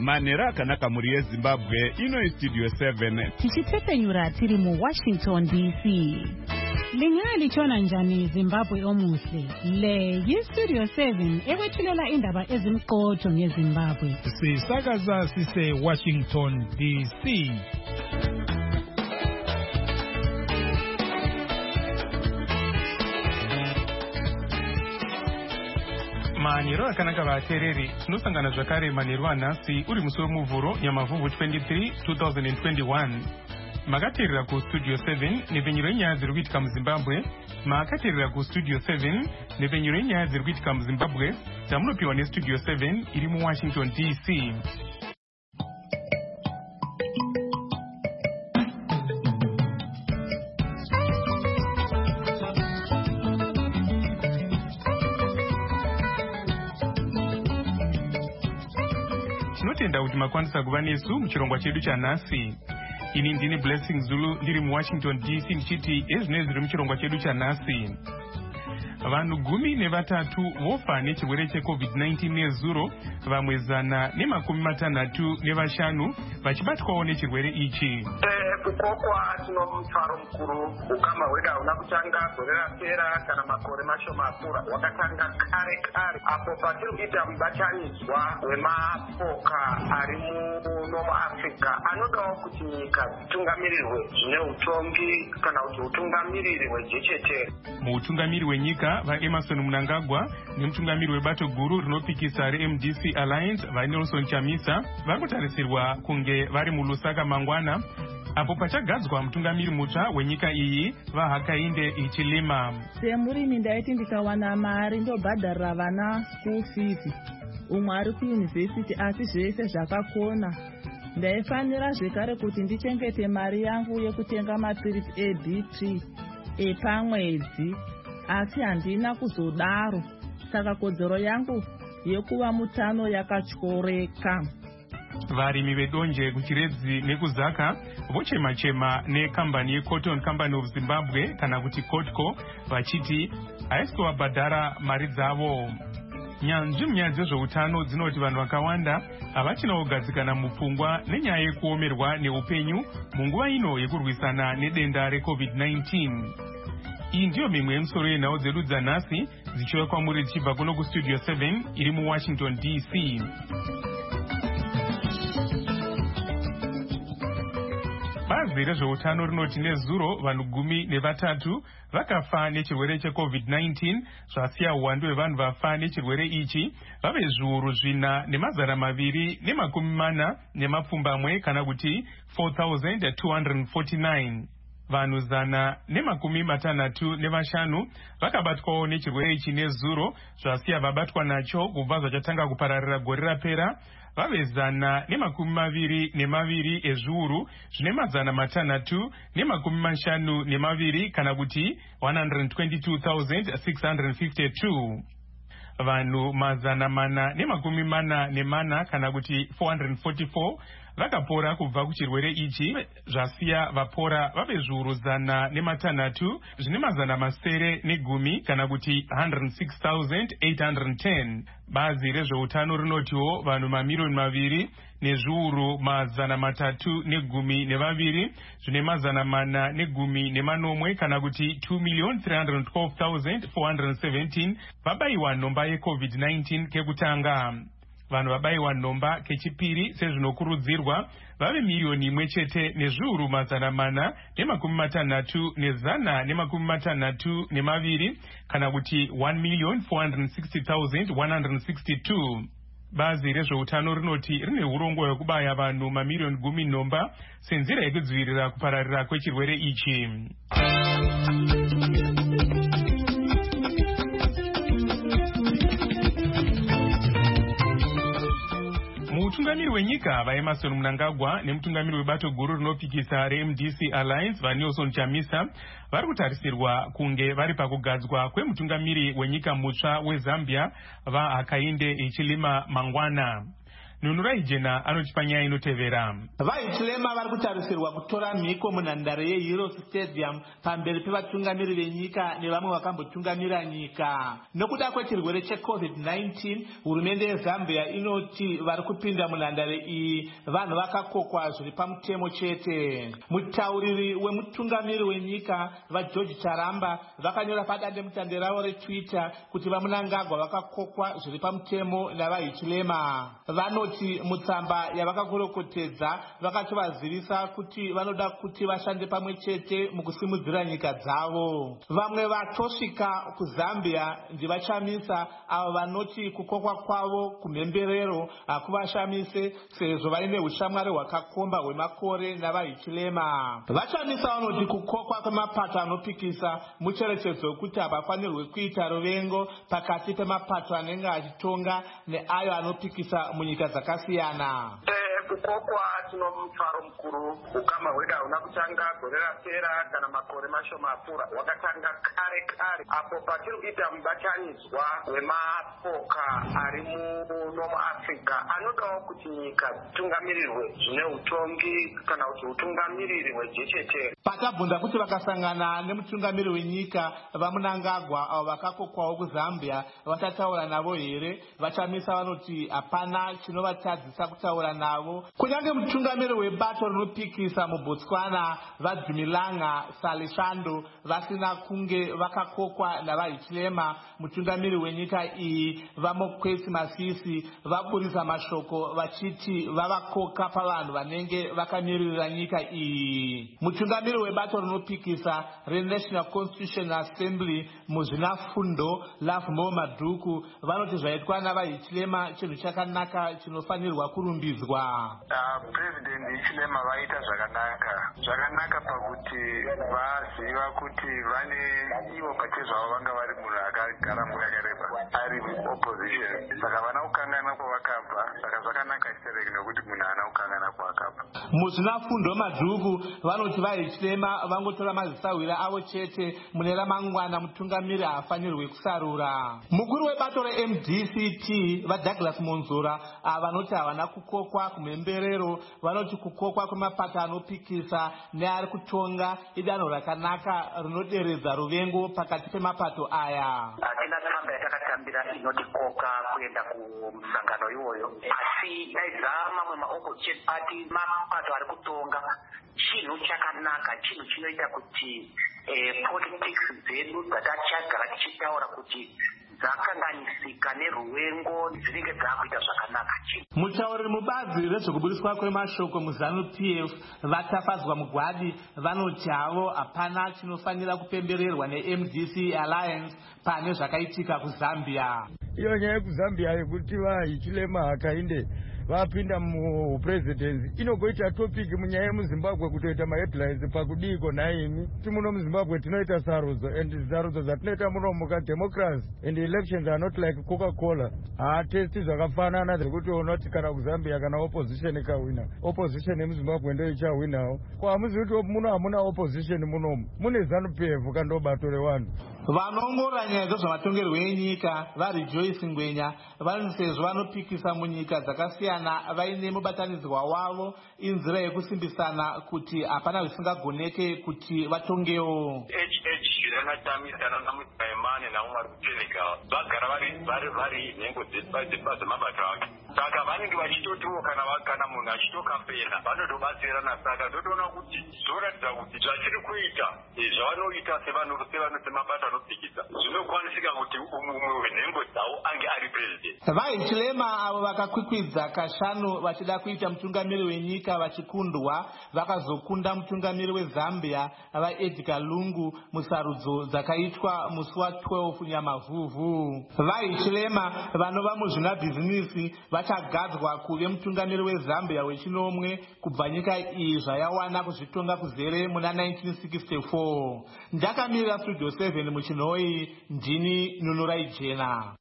manhero akanaka muri yeZimbabwe. Ino iStudio 7 tichitepenyura tiri muWashington DC. Lingalichona njani Zimbabwe omuhle? Le yiStudio 7 ekwethulela indaba ezimqotho ngeZimbabwe. Sisakaza sise Washington DC. Manhero akanaka vatereri, tinosangana zvakare manhero anhasi uri musi wemuvhuro Nyamavhuvhu 23 2021. Makateerera kuStudio 7 nepfenyuro yenyaya dziri kuitika muZimbabwe. Makateerera kuStudio 7 nepfenyuro yenyaya dziri kuitika muZimbabwe dzamunopiwa neStudio 7 iri muWashington DC. Tinotenda kuti makwanisa kuva nesu muchirongwa chedu chanhasi. Ini ndini Blessing Zulu ndiri muWashington DC ndichiti ezvinezvi zviri muchirongwa chedu chanhasi. Vanhu 13 vofa nechirwere cheCovid-19 nezuro, vamwe 165 vachibatwawo nechirwere ichi. Kukokwa tino mufaro mukuru, ukama hwedu hauna kutanga gore rapera kana makore mashoma apfuura, wakatanga kare apo patiri kuita mubatanidzwa wemapoka ari muno muAfrica anodawo kuti nyika dzitungamirirwe zvine utongi kana kuti utungamiriri hwejechetere. Mutungamiri wenyika vaEmerson Mnangagwa nemutungamiri webato guru rinopikisa reMDC Alliance vaNelson Chamisa vari kutarisirwa kunge vari muLusaka mangwana, apo pachagadzwa mutungamiri mutsva wenyika iyi vaHakainde Hichilema. Semurimi ndaiti ndikawana mari ndobhadharira vana school fees, umwe ari kuyunivhesiti asi zvese zvakakona. Ndaifanira zvekare kuti ndichengete mari yangu yekutenga mapirisi eBP epamwedzi, asi handina kuzodaro, saka kodzero yangu yekuva mutano yakatyoreka. Varimi vedonje kuChiredzi nekuzaka vochema-chema nekambani yeCotton Company of Zimbabwe kana kuti Cotco vachiti haisi kuvabhadhara mari dzavo. Nyanzvi munyaya dzezveutano dzinoti vanhu vakawanda havachina kugadzikana mupfungwa nenyaya yekuomerwa neupenyu munguva ino yekurwisana nedenda reCovid-19. Iyi ndiyo mimwe yemusoro yenhau dzedu dzanhasi dzichiuya kwamuri dzichibva kuno kuStudio 7 iri muWashington DC. Bazi rezveutano rinoti nezuro vanhu 13 vakafa nechirwere cheCovid-19, zvasiya uwandu hwevanhu vafa nechirwere ichi vave 4,240 kana kuti 4,249. Vanhu 165 vakabatwawo nechirwere ichi nezuro, zvasiya vabatwa nacho kubva zvachatanga kupararira gore rapera vave 122 ezviuru zvine 652 kana kuti 122,652. Vanhu 444 kana kuti 444 vakapora kubva kuchirwere ichi, zvasiya vapora vave 106 zvine 910 kana kuti 106,810. Bazi rezveutano rinotiwo vanhu 2,200,000 nezviuru 312 zvine 410 kana kuti 2,312,417 vabayiwa nhomba yeCovid-19 kekutanga. Vanhu vabayiwa nhomba kechipiri sezvinokurudzirwa vave 1,000,000 nezviuru 463,162 kana kuti 1,460,162. Bazi rezveutano rinoti rine urongwa hwekubaya vanhu 10,000,000 nhomba senzira yekudzivirira kupararira kwechirwere ichi. Mutungamiri wenyika vaEmerson Mnangagwa nemutungamiri webato guru rinopikisa reMDC Alliance vaNelson Chamisa vari kutarisirwa kunge vari pakugadzwa kwemutungamiri wenyika mutsva weZambia vaHakainde Hichilema mangwana. Nunurai Jena anochipanya inotevera. VaHichilema vari kutarisirwa kutora mhiko munhandare yeHeroes Stadium pamberi pevatungamiri venyika nevamwe vakambotungamira nyika. Nokuda kwechirwere cheCovid-19, hurumende yeZambia inoti vari kupinda munhandare iyi vanhu vakakokwa zviri pamutemo chete. Mutauriri wemutungamiri wenyika vaGeorge Charamba vakanyora padandemutande ravo reTwitter kuti vaMnangagwa vakakokwa zviri pamutemo navaHichilema. Vanoti mutsamba yavakakurokotedza vakatovazivisa kuti vanoda kuti vashande pamwe chete mukusimudzira nyika dzavo. Vamwe vatosvika kuZambia ndivashamisa avo vanoti kukokwa kwavo kumhemberero hakuvashamise sezvo vaine ushamwari hwakakomba hwemakore navaHichilema. Vashamisa vanoti kukokwa kwemapato anopikisa mucherechedzo wekuti hapafanirwe kuita ruvengo pakati pemapato anenge achitonga neayo anopikisa munyika dzakasiyana. Kukokwa tinomufaro mukuru. Ukama hwedu hauna kutanga gore rapera kana makore mashoma apfuura, hwakatanga kare apo patiri kuita mubatanidzwa wemapoka ari muno muAfrica anodawo kuti nyika dzitungamirirwe zvine utongi kana kuti utungamiriri hwejechetere. Patabvunza kuti vakasangana nemutungamiri wenyika vaMnangagwa avo vakakokwawo kuZambia vachataura navo here, vachamisa vanoti hapana chinovatadzisa kutaura navo. Kunyange mutungamiri webato rinopikisa muBotswana vaDumilanga Salishando vasina kunge vakakokwa navaHichilema, mutungamiri wenyika iyi vaMokwetsi Masisi vaburisa mashoko vachiti vavakoka pavanhu vanenge vakamirira nyika iyi. Mutungamiri webato rinopikisa reNational Constitutional Assembly muzvinafundo Lovemore Madhuku vanoti zvaitwa navaHichilema chinhu chakanaka chinofanirwa kurumbidzwa. President Hichilema vaita zvakanaka pakuti vaziva kuti vane ivo pachezvavo vanga vari munhu akagara nguva yakareba ari opposition, saka vana kukangana kwavakabva, saka zvakanaka chisereki nekuti munhu haana kukangana kwavakabva. Muzvinafundo Madhuku vanoti vaHichilema vangotora mazisawira avo chete mune ramangwana mutungamiri haafanirwe kusarura. Mukuru webato reMDCT vaDouglas Monzora vanoti havana kukokwa kumhemberero, vanoti kukokwa kwemapato anopikisa neari kutonga idanho rakanaka rinoderedza ruvengo pakati pemapato aya. Hatina tsamba yatakatambira inotikoka kuenda kumusangano iwoyo, asi daidza mamwe maopposition party mapato ari kutonga chinhu chakanaka, chinhu chinoita kuti politics dzedu dzatachagara tichitaura kuti dzakanganisika neruvengo dzinenge dzakuita zvakanaka. Mutauriri mubazi rezvekubudiswa kwemashoko muZANU-PF vatafadzwa mugwadi vanoti havo hapana chinofanira kupembererwa neMDC Alliance pane zvakaitika kuZambia. Iyo nyaya yekuZambia yekuti vaHichilema hakainde vapinda mupresidency inogoita topic munyaya yemuZimbabwe kutoita maheadlines pakudiko naimi kuti muno muZimbabwe tinoita sarudzo, and sarudzo dzatinoita muno muka democracy and elections are not like Coca-Cola. Testi zvakafanana zvekuti unoti kana kuZambia kana opposition ikawina, opposition yemuZimbabwe ndio ichawinawo. Kwa hamuzivi kuti muno hamuna opposition munomu, mune ZANU-PF kandobato rewanhu. Vanoongorora nyaya dzezvematongerwo enyika vaRejoice Ngwenya vanoti sezvo vanopikisa munyika dzakasiyana vaine mubatanidzwa wavo inzira yekusimbisana kuti hapana zvisingagoneke kuti vatongewo. Vanatamisana naMutaimane naUmar Kuchenika vagara vari nhengo dzemabato ake, saka vanenge vachitotiwo kana munhu achitokampena vanotobatsirana. Saka ndotoona kuti zvoratidza kuti zvachiri kuita zvavanoita semabato anopikisa zvinokwanisika kuti umwe wenhengo dzavo ange ari president. VaHichilema avo vakakwikwidza kashanu vachida kuita mutungamiri wenyika vachikundwa vakazokunda mutungamiri weZambia vaEdgar Lungu musarudzo dzakaitwa musi wa12 Nyamavhuvhu. VaHichilema vanova muzvinabhizinisi vachagadzwa kuve mutungamiri weZambia wechinomwe kubva nyika iyi zvayawana kuzvitonga kuzere muna 1964. Ndakamirira Studio 7 muchinhoi, ndini Nunurai Jena.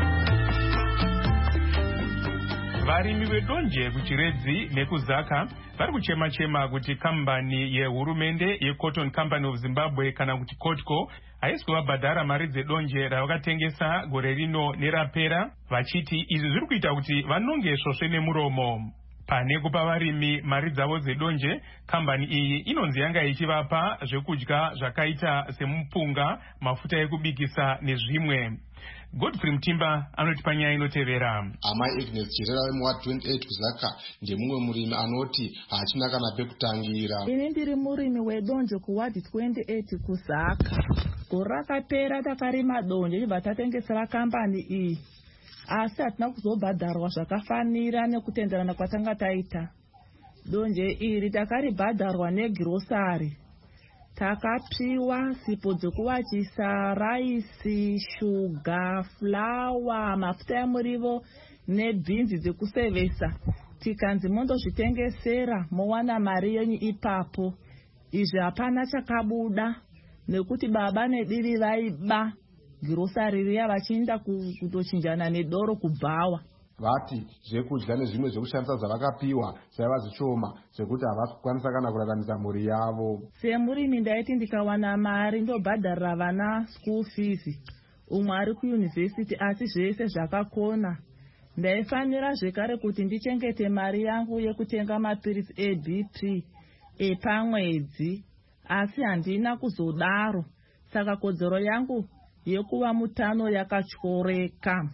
Varimi vedonje kuChiredzi nekuZaka vari kuchema-chema kuti kambani yehurumende yeCotton Company of Zimbabwe kana kuti COTCO haisi kuvabhadhara mari dzedonje ravakatengesa gore rino nerapera, vachiti izvi zviri kuita kuti vanonge svosve nemuromo. Pane kupa varimi mari dzavo dzedonje, kambani iyi inonzi yanga ichivapa zvekudya zvakaita semupunga, mafuta ekubikisa nezvimwe. Godfrey Mtimba anoti panyaya inotevera. Amai Agnes Chirera wemuwa 28 kuzaka ndemumwe murimi anoti hachina kana pekutangira. Ini ndiri murimi wedonje kuwadi 28 kuzaka. Gore rakapera takarima donje chibva tatengesera kambani iyi. Asi hatina kuzobhadharwa zvakafanira nekutenderana kwatanga taita. Donje iri takaribhadharwa negirosari. Takapiwa sipo dzekuwachisa, raisi, shuga, flawa, mafuta emurivo nebhinzi dzekusevesa. Tikanzi mondozvitengesera mowana mari yenyu ipapo. Izvi hapana chakabuda nekuti baba nedivi vaiba girosari riya vachienda kutochinjana nedoro kubhawa. Vati zvekudya nezvimwe zvekushandisa zvavakapiwa zvaiva zvishoma zvekuti havasi kukwanisa kana kuraramisa mhuri yavo. Semurimi ndaiti ndikawana mari ndobhadharira vana school fees, umwe ari kuyunivhesiti asi zvese zvakakona. Ndaifanira zvekare kuti ndichengete mari yangu yekutenga mapirisi eBP epamwedzi, asi handina kuzodaro. Saka kodzero yangu yekuva mutano yakatyoreka.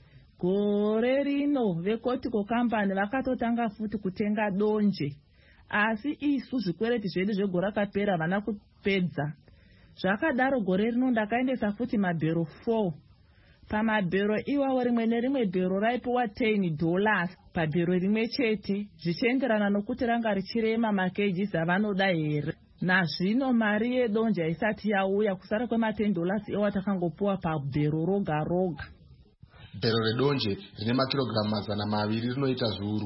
Gore rino veCOTCO Company vakatotanga futi kutenga donje, asi isu zvikwereti zvedu zvegore rakapera vana kupedza. Zvakadaro gore rino ndakaendesa futi mabhero 4. Pamabhero iwawo rimwe nerimwe bhero raipiwa $10 pabhero rimwe chete, zvichienderana nokuti ranga richirema makejizi avanoda here. Nazvino mari yedonje isati yauya, kusara kwema$10 iwa takangopuwa pabhero roga roga. Bhero redonje rine makirogiramu 200 rinoita zviuru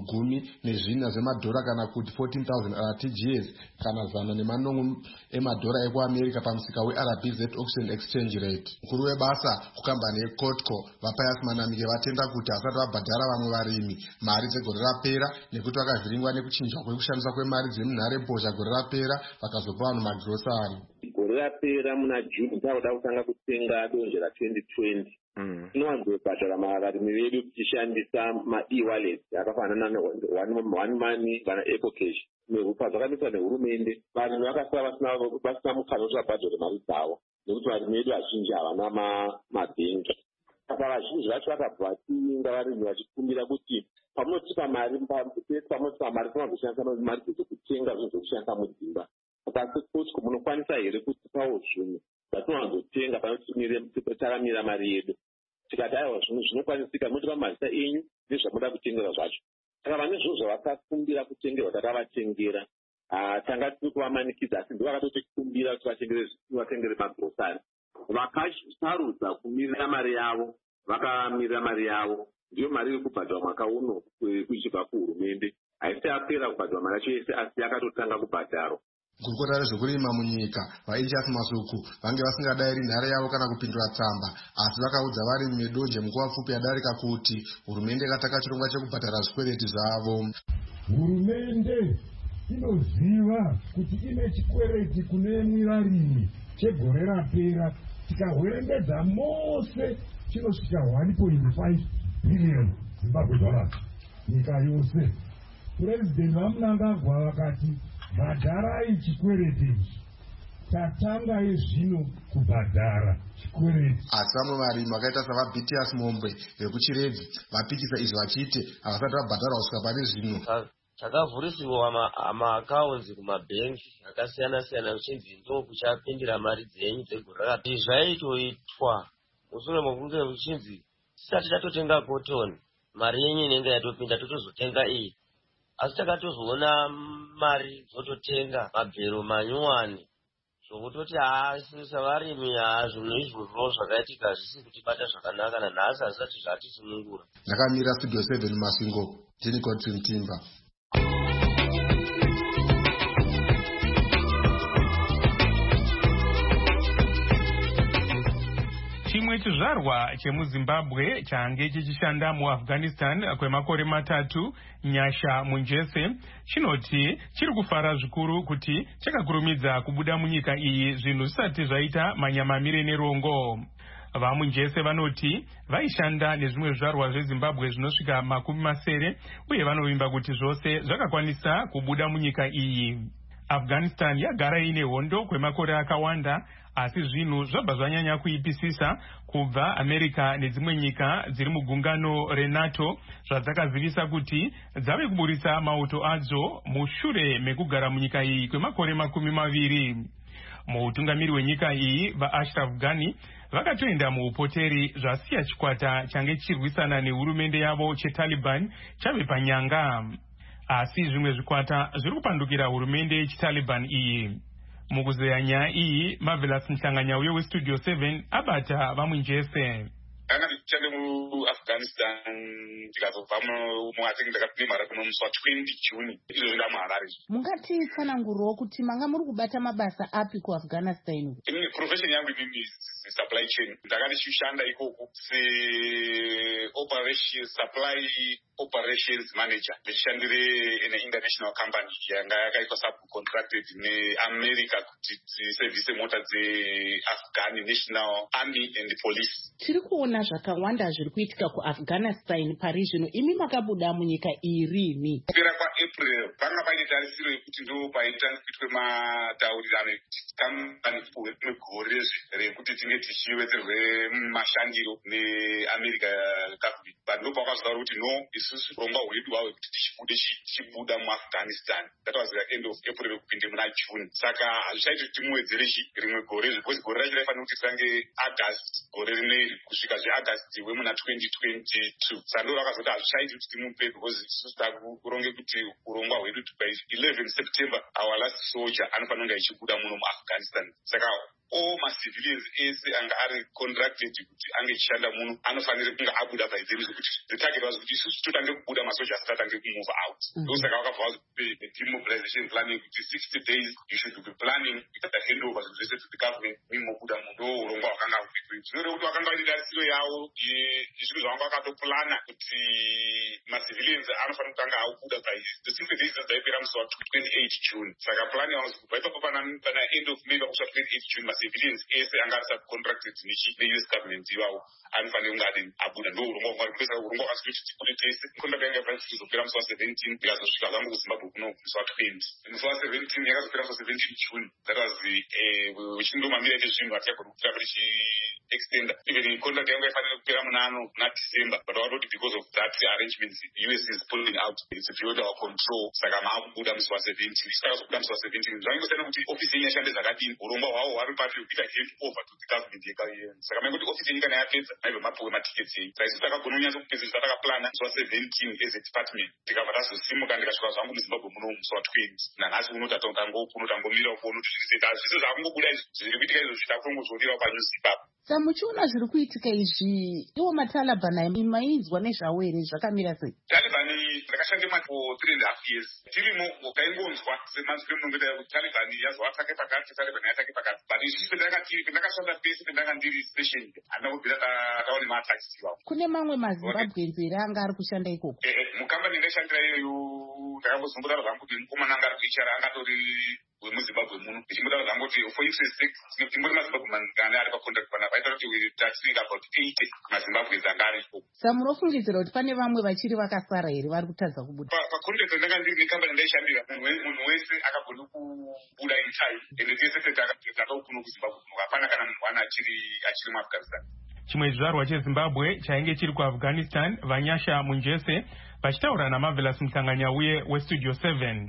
14 zvemadhora kana kuti 14,000 RTGS kana 100 emadhora ekuAmerica pamusika weRBZ Auction Exchange Rate. Mukuru webasa kukambani yeCOTCO Vapayas Manamike vatenda kuti asati vabhadhara vamwe varimi mari dzegore rapera nekuti vakavhiringwa nekuchinjwa kwekushandiswa kwemari dzemunharembozha gore rapera vakazopa vanhu magirosari. Gore rapera muna June tauda kutanga kutenga donje ra2020. Tinowanzobhadhara varimi vedu tichishandisa ma-e-wallets akafanana ne-one money kana Apple Cash. Pazvakamiswa nehurumende, varimi vakasara vasina mukana kuti vabhadhare mari dzavo nekuti varimi vedu vazhinji havana mabhengi. Saka vazhinji vacho vakabva vachiinga varimi vachikumbira kuti pamunotipa mari tinogoshandisa mari dzekutenga zvinhu zvekushandisa mudzimba. Saka seCOTCO munokwanisa here kutipawo zvimwe zvatinowanzotenga takamira mari yedu. Tikati aiwa zvinhu zvinokwanisika munotipa mazita enyu nezvamunoda kutengera zvacho. Saka vane zvinhu zvavakakumbira kutengerwa takavatengera. Tanga tiri kuvamanikidza asi ndovakatotikumbira kuti vatengere magirosari. Vakasarudza kumirira mari yavo, vakamirira mari yavo. Ndiyo mari yekubhadhara mwaka uno kuchibva kuhurumende. Haisi yapera kubhadhara mari yacho yese asi yakatotanga kubhadharwa. Gurukota rezvekurima munyika vaElias Masuku vange vasingadayiri nhare yavo kana kupindura tsamba, asi vakaudza varimi vedonje munguva pfupi yadarika kuti hurumende yakataka chirongwa chekubhadhara zvikwereti zvavo. Hurumende inoziva kuti ine chikwereti kune varimi chegore rapera, tikahwerengedza mose chinosvika 1.5 billion Zimbabwe dollars nyika yose. Purezidendi vaMnangagwa vakati bhadharai chikwereti ichi, tatanga zvino kubhadhara chikwereti. Asi vamwe varimi vakaita savaBitias Mombwe vekuchiredzi vapikisa izvi vachiti havasati vabhadharwa kusvika pane zvino. Takavhurisiwa maakaunzi kumabhengi akasiyana-siyana uchinzi ndo kuchapindira mari dzenyu dzegore rakapera. Zvaitoitwa mushure mokunge uchinzi tisati tatotenga cotton mari yenyu inenge yatopinda totozotenga iyi. Asi takatozoona mari dzototenga mabhero manyuwani zvokutoti savarimi zvinhu izvozvo zvakaitika zvisi kutibata zvakanaka nanhasi hazvisati zvatisunungura. Ndakamira Studio 7 Masingo, ndini Godfrey Mtimba. Chimwe chimwe chizvarwa chemuzimbabwe change chichishanda muafghanistan kwemakore 3 nyasha munjese chinoti chiri kufara zvikuru kuti chakakurumidza kubuda munyika iyi zvinhu zvisati zvaita manyamamire nerongo. Vamunjese vanoti vaishanda nezvimwe zvizvarwa zvezimbabwe zvinosvika 70 uye vanovimba kuti zvose zvakakwanisa kubuda munyika iyi. Afghanistan yagara ine hondo kwemakore akawanda, asi zvinhu zvabva zvanyanya kuipisisa kubva America nedzimwe nyika dziri mugungano reNATO zvadzakazivisa kuti dzave kuburisa mauto adzo mushure mekugara munyika iyi kwemakore 20. Muutungamiri wenyika iyi vaAshraf Ghani vakatoenda muupoteri zvasiya chikwata change chirwisana nehurumende yavo cheTaliban chave panyanga. Asi zvimwe zvikwata zviri kupandukira hurumende yechitaliban iyi. Mukuzeya nyaya iyi, Marvelous Mhlanganyauye weStudio 7 abata vamunjese. Kana ndichande muAfghanistan ndikazobva muatingi ndakapimara kuno musi wa20 June izvo zvida muHarare. Mungati tsananguruwo kuti manga muri kubata mabasa api kuAfghanistan? Ini profession yangu inini supply chain. Ndakati ndichishanda ikoko supply operations manager. Ndichishandire ine international company yanga yakaitwa subcontracted neAmerica kuti service mota dzeAfghan National Army and Police. Tiri kuona zvakawanda zviri kuitika kuAfghanistan pari zvino, imi makabuda munyika irini? Kupera kwaApril panga paine tarisiro yekuti ndo paitanga kuitwe mataurirano ekuti kambani kwegore rekuti tinge tichiwedzerwe mashandiro neAmerica government. But ndo pakazvaura kuti no, isusu urongwa hwedu hwawe kuti tichibuda muAfghanistan. That was the end of April kupinde muna June. Saka hazvichaiti kuti timuwedzere rimwe gore, because gore racho raifanira kuti titange August gore rineri kusvika zveAugust wemuna 2022. Saka ndo vakazoti hazvichaiti kuti timupe, because isusu takuronge kuti urongwa hwedu by 11 September our last soldier anofanira kunge achibuda muno muAfghanistan. Saka all civilians ese anga ari contracted kuti ange chishanda muno anofanira kunge abuda by then, kuti the target was kuti isusu totange kubuda masoja asatange kumove out. Ndosaka vakabva vazope demobilization planning kuti 60 days you should be planning the handover zvese to the government mimobuda muno. Ndo urongwa hwakanga huri zvinore kuti vakanga vaine tarisiro yavo yezvinhu zvavanga vakatoplana kuti civilians anofanira kutanga aubuda by the 60 days dzaipera musi wa28 June. Saka plan yavo kubva ipapo pana end of May vakusvika 28 June civilians ese anga ari subcontracted neUS government ivavo anofanira kunge adi abuda. Ndo urongwa hwakapesa urongwa hwakasvika kuti tese contract yanga yafanira kuzopera musi wa17 ikazosvika zvangu kuZimbabwe kuno musi wa20. Musi wa17 yakazopera musi wa17 June. That was uchindomamira ezvinhu hatigona kupera kuti extenda. Even contract yanga yafanira kupera muna December, but wakati because of that arrangements US is pulling out. It's beyond our control. Saka maakubuda musi wa17. Saka zobuda musi wa17 zvangosiyana kuti office yenyu yashande zvakadini. Urongwa hwavo hwari pati kuita hand over to the government yekayenyu. Saka mangu kuti office yenyu kana yapedza naibva mapuwe matickets enyu. Saka isusu takagona kunyatsa kupedza zvatakaplana musi wa17 as a department. Tikabva tazosimuka ndikasvika zvangu muZimbabwe muno musi wa20. Nanhasi uno tatangomira kuona kuti zvese zvakungobuda izvi zviri kuitika izvo zvitakungozvionera panews ipapo. Samuchiona zviri kuitika izvi, iwo maTaliban maizwa nezvawo here zvakamira sei? Taliban ndakashande for 3.5 years. Tirimo ukaingonzwa semanzwi munongeta kuti Taliban yazovapake pakati, Taliban yatake pakati. But isusu pendakashanda pese pendanga ndiri station handina kubvira taone maattacks iwawo. Kune mamwe maZimbabwenzi here anga ari kushanda ikoko? Mukambani ndaishandira iyoyo ndakambozombotaura zvangu kuti mukomana anga ari kuichara angatori wemuZimbabwe muno. Ndichimbotaura zvangu kuti for interest sake timbori maZimbabwe ane ari pacontact pana vaita kuti we touching about 80 maZimbabwenzi anga ari ikoko. Samunofungidzira kuti pane vamwe vachiri vakasara here vari kutadza kubuda? Pacontact ndanga ndiri nekambani ndaishandira munhu wese akagona kubuda in time, ende tese tatau kuno kuZimbabwe kuno hapana kana munhu wana achiri muAfghanistan. Chimwe chizvarwa cheZimbabwe chainge chiri kuAfghanistan vanyasha munjese vachitaura naMarvelous Mhlanganyauye weStudio 7.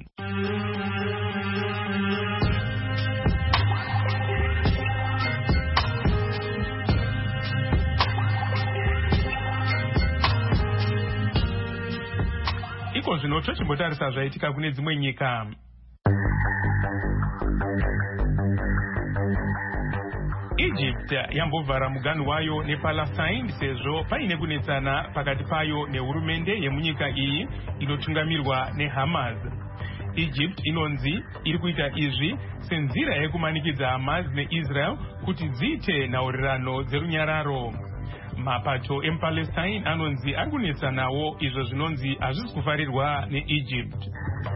Iko zvino tochimbotarisa zvaitika kune dzimwe nyika. Egypt yambovhara muganhu wayo nePalestine sezvo paine kunetsana pakati payo nehurumende yemunyika iyi inotungamirwa neHamas. Egypt inonzi iri kuita izvi senzira yekumanikidza Hamas neIsrael kuti dziite nhaurirano dzerunyararo. Mapato emuPalestine anonzi ari kunetsa nawo izvo zvinonzi hazvisi kufarirwa neEgypt.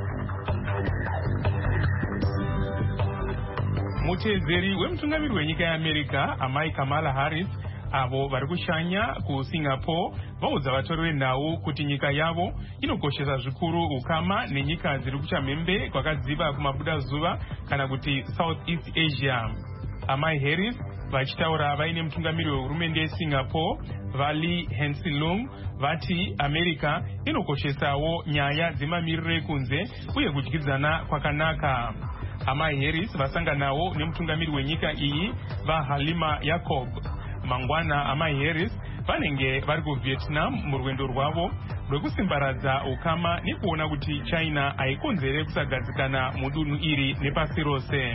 Mutedzeri wemutungamiri wenyika yeAmerica amai Kamala Harris avo vari kushanya kuSingapore vaudza vatori venhau kuti nyika yavo inokoshesa zvikuru ukama nenyika dziri kuchamhembe kwakadziva kumabuda zuva kana kuti Southeast Asia. Amai Harris vachitaura vaine mutungamiri wehurumende yeSingapore Vali Hensilung vati America inokoshesawo nyaya dzemamiriro ekunze uye kudyidzana kwakanaka. Amai Harris vasanganawo nemutungamiri wenyika iyi vaHalima Yacob. Mangwana amai Harris vanenge vari kuVietnam murwendo rwavo rwekusimbaradza ukama nekuona kuti China haikonzere kusagadzikana mudunhu iri nepasi rose.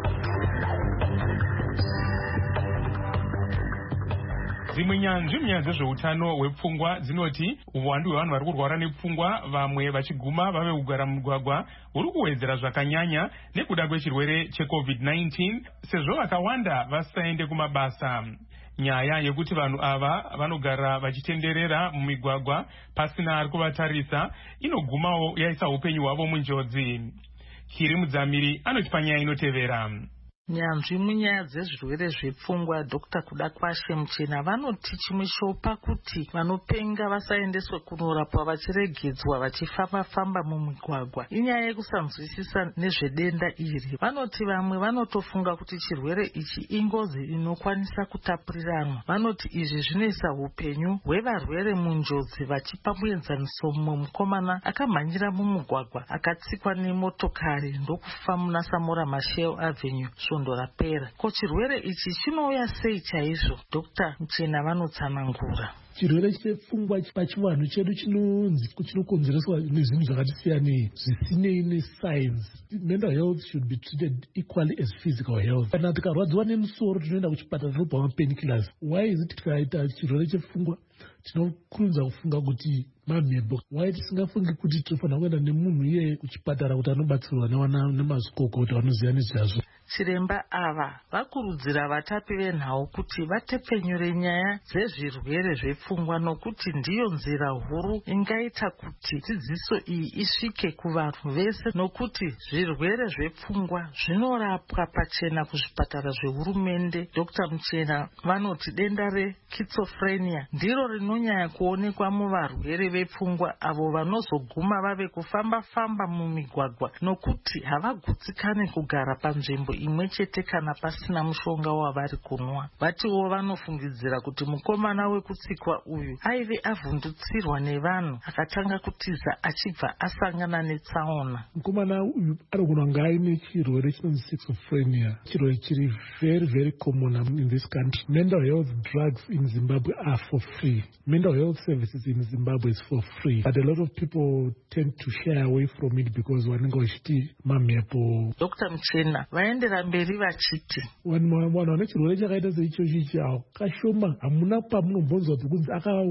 Dzimwe nyanzvi munyaya dzezveutano hwepfungwa dzinoti uwandu hwevanhu vari kurwara nepfungwa vamwe vachiguma vave kugara mumugwagwa huri kuwedzera zvakanyanya nekuda kwechirwere cheCovid-19 sezvo vakawanda vasaende kumabasa. Nyaya yekuti vanhu ava vanogara vachitenderera mumigwagwa pasina ari kuvatarisa inogumawo yaisa upenyu hwavo munjodzi. Kiri Mudzamiri anoti panyaya inotevera. Nyanzvi munyaya dzezvirwere zvepfungwa Dr. Kudakwashe Muchena vanoti chimwe chopa kuti vanopenga vasaendeswe kunorapwa vachiregedzwa vachifamba-famba mumigwagwa inyaya yekusanzwisisa nezvedenda iri. Vanoti vamwe vanotofunga kuti chirwere ichi ingozi inokwanisa kutapuriranwa. Vanoti izvi zvinoisa upenyu hwevarwere munjodzi vachipa muenzaniso mumwe mukomana akamhanyira mumugwagwa akatsikwa nemotokari ndokufa muna Samora Machel Avenue svondo rapera. Ko chirwere ichi chinouya sei chaizvo? Dr. Muchena vanotsanangura. Chirwere chepfungwa pachivanhu chedu chinokonzereswa nezvinhu zvakati siyanei zvisinei nescience. Mental health should be treated equally as physical health. Kana tikarwadziwa nemusoro tinoenda kuchipatara tinobva mapainkillers. Why is it tikaita chirwere chepfungwa tinokurumidza kufunga kuti mamhepo? Why tisingafungi kuti tinofanira kuenda nemunhu iye kuchipatara kuti anobatsirwa nemazvikokota vanoziva nezvazvo? Chiremba ava vakurudzira vatapi venhau kuti vatepfenyure nyaya dzezvirwere zvepfungwa nokuti ndiyo nzira huru ingaita kuti dzidziso iyi isvike kuvanhu vese nokuti zvirwere zvepfungwa zvinorapwa pachena kuzvipatara zvehurumende. Dr. Muchena vanoti denda reschizophrenia ndiro rinonyanya kuonekwa muvarwere vepfungwa avo vanozoguma vave kufamba-famba mumigwagwa nokuti havagutsikane kugara panzvimbo imwe chete kana pasina mushonga wavari kunwa. Vatiwo vanofungidzira kuti mukomana wekutsikwa uyu aive avhundutsirwa nevanhu akatanga kutiza achibva asangana netsaona. Mukomana uyu anogona kunge aine chirwere chinonzi schizophrenia, chirwere chiri very very common in this country. Mental health drugs in Zimbabwe are for free. Mental health services in Zimbabwe is for free, but a lot of people tend to shy away from it because vanenge vachiti mamhepo. Dr. Muchena vaendera mberi vachiti vanhu vane chirwere chakaita seichochi kashoma. Hamuna pamunobvunzwa kunzi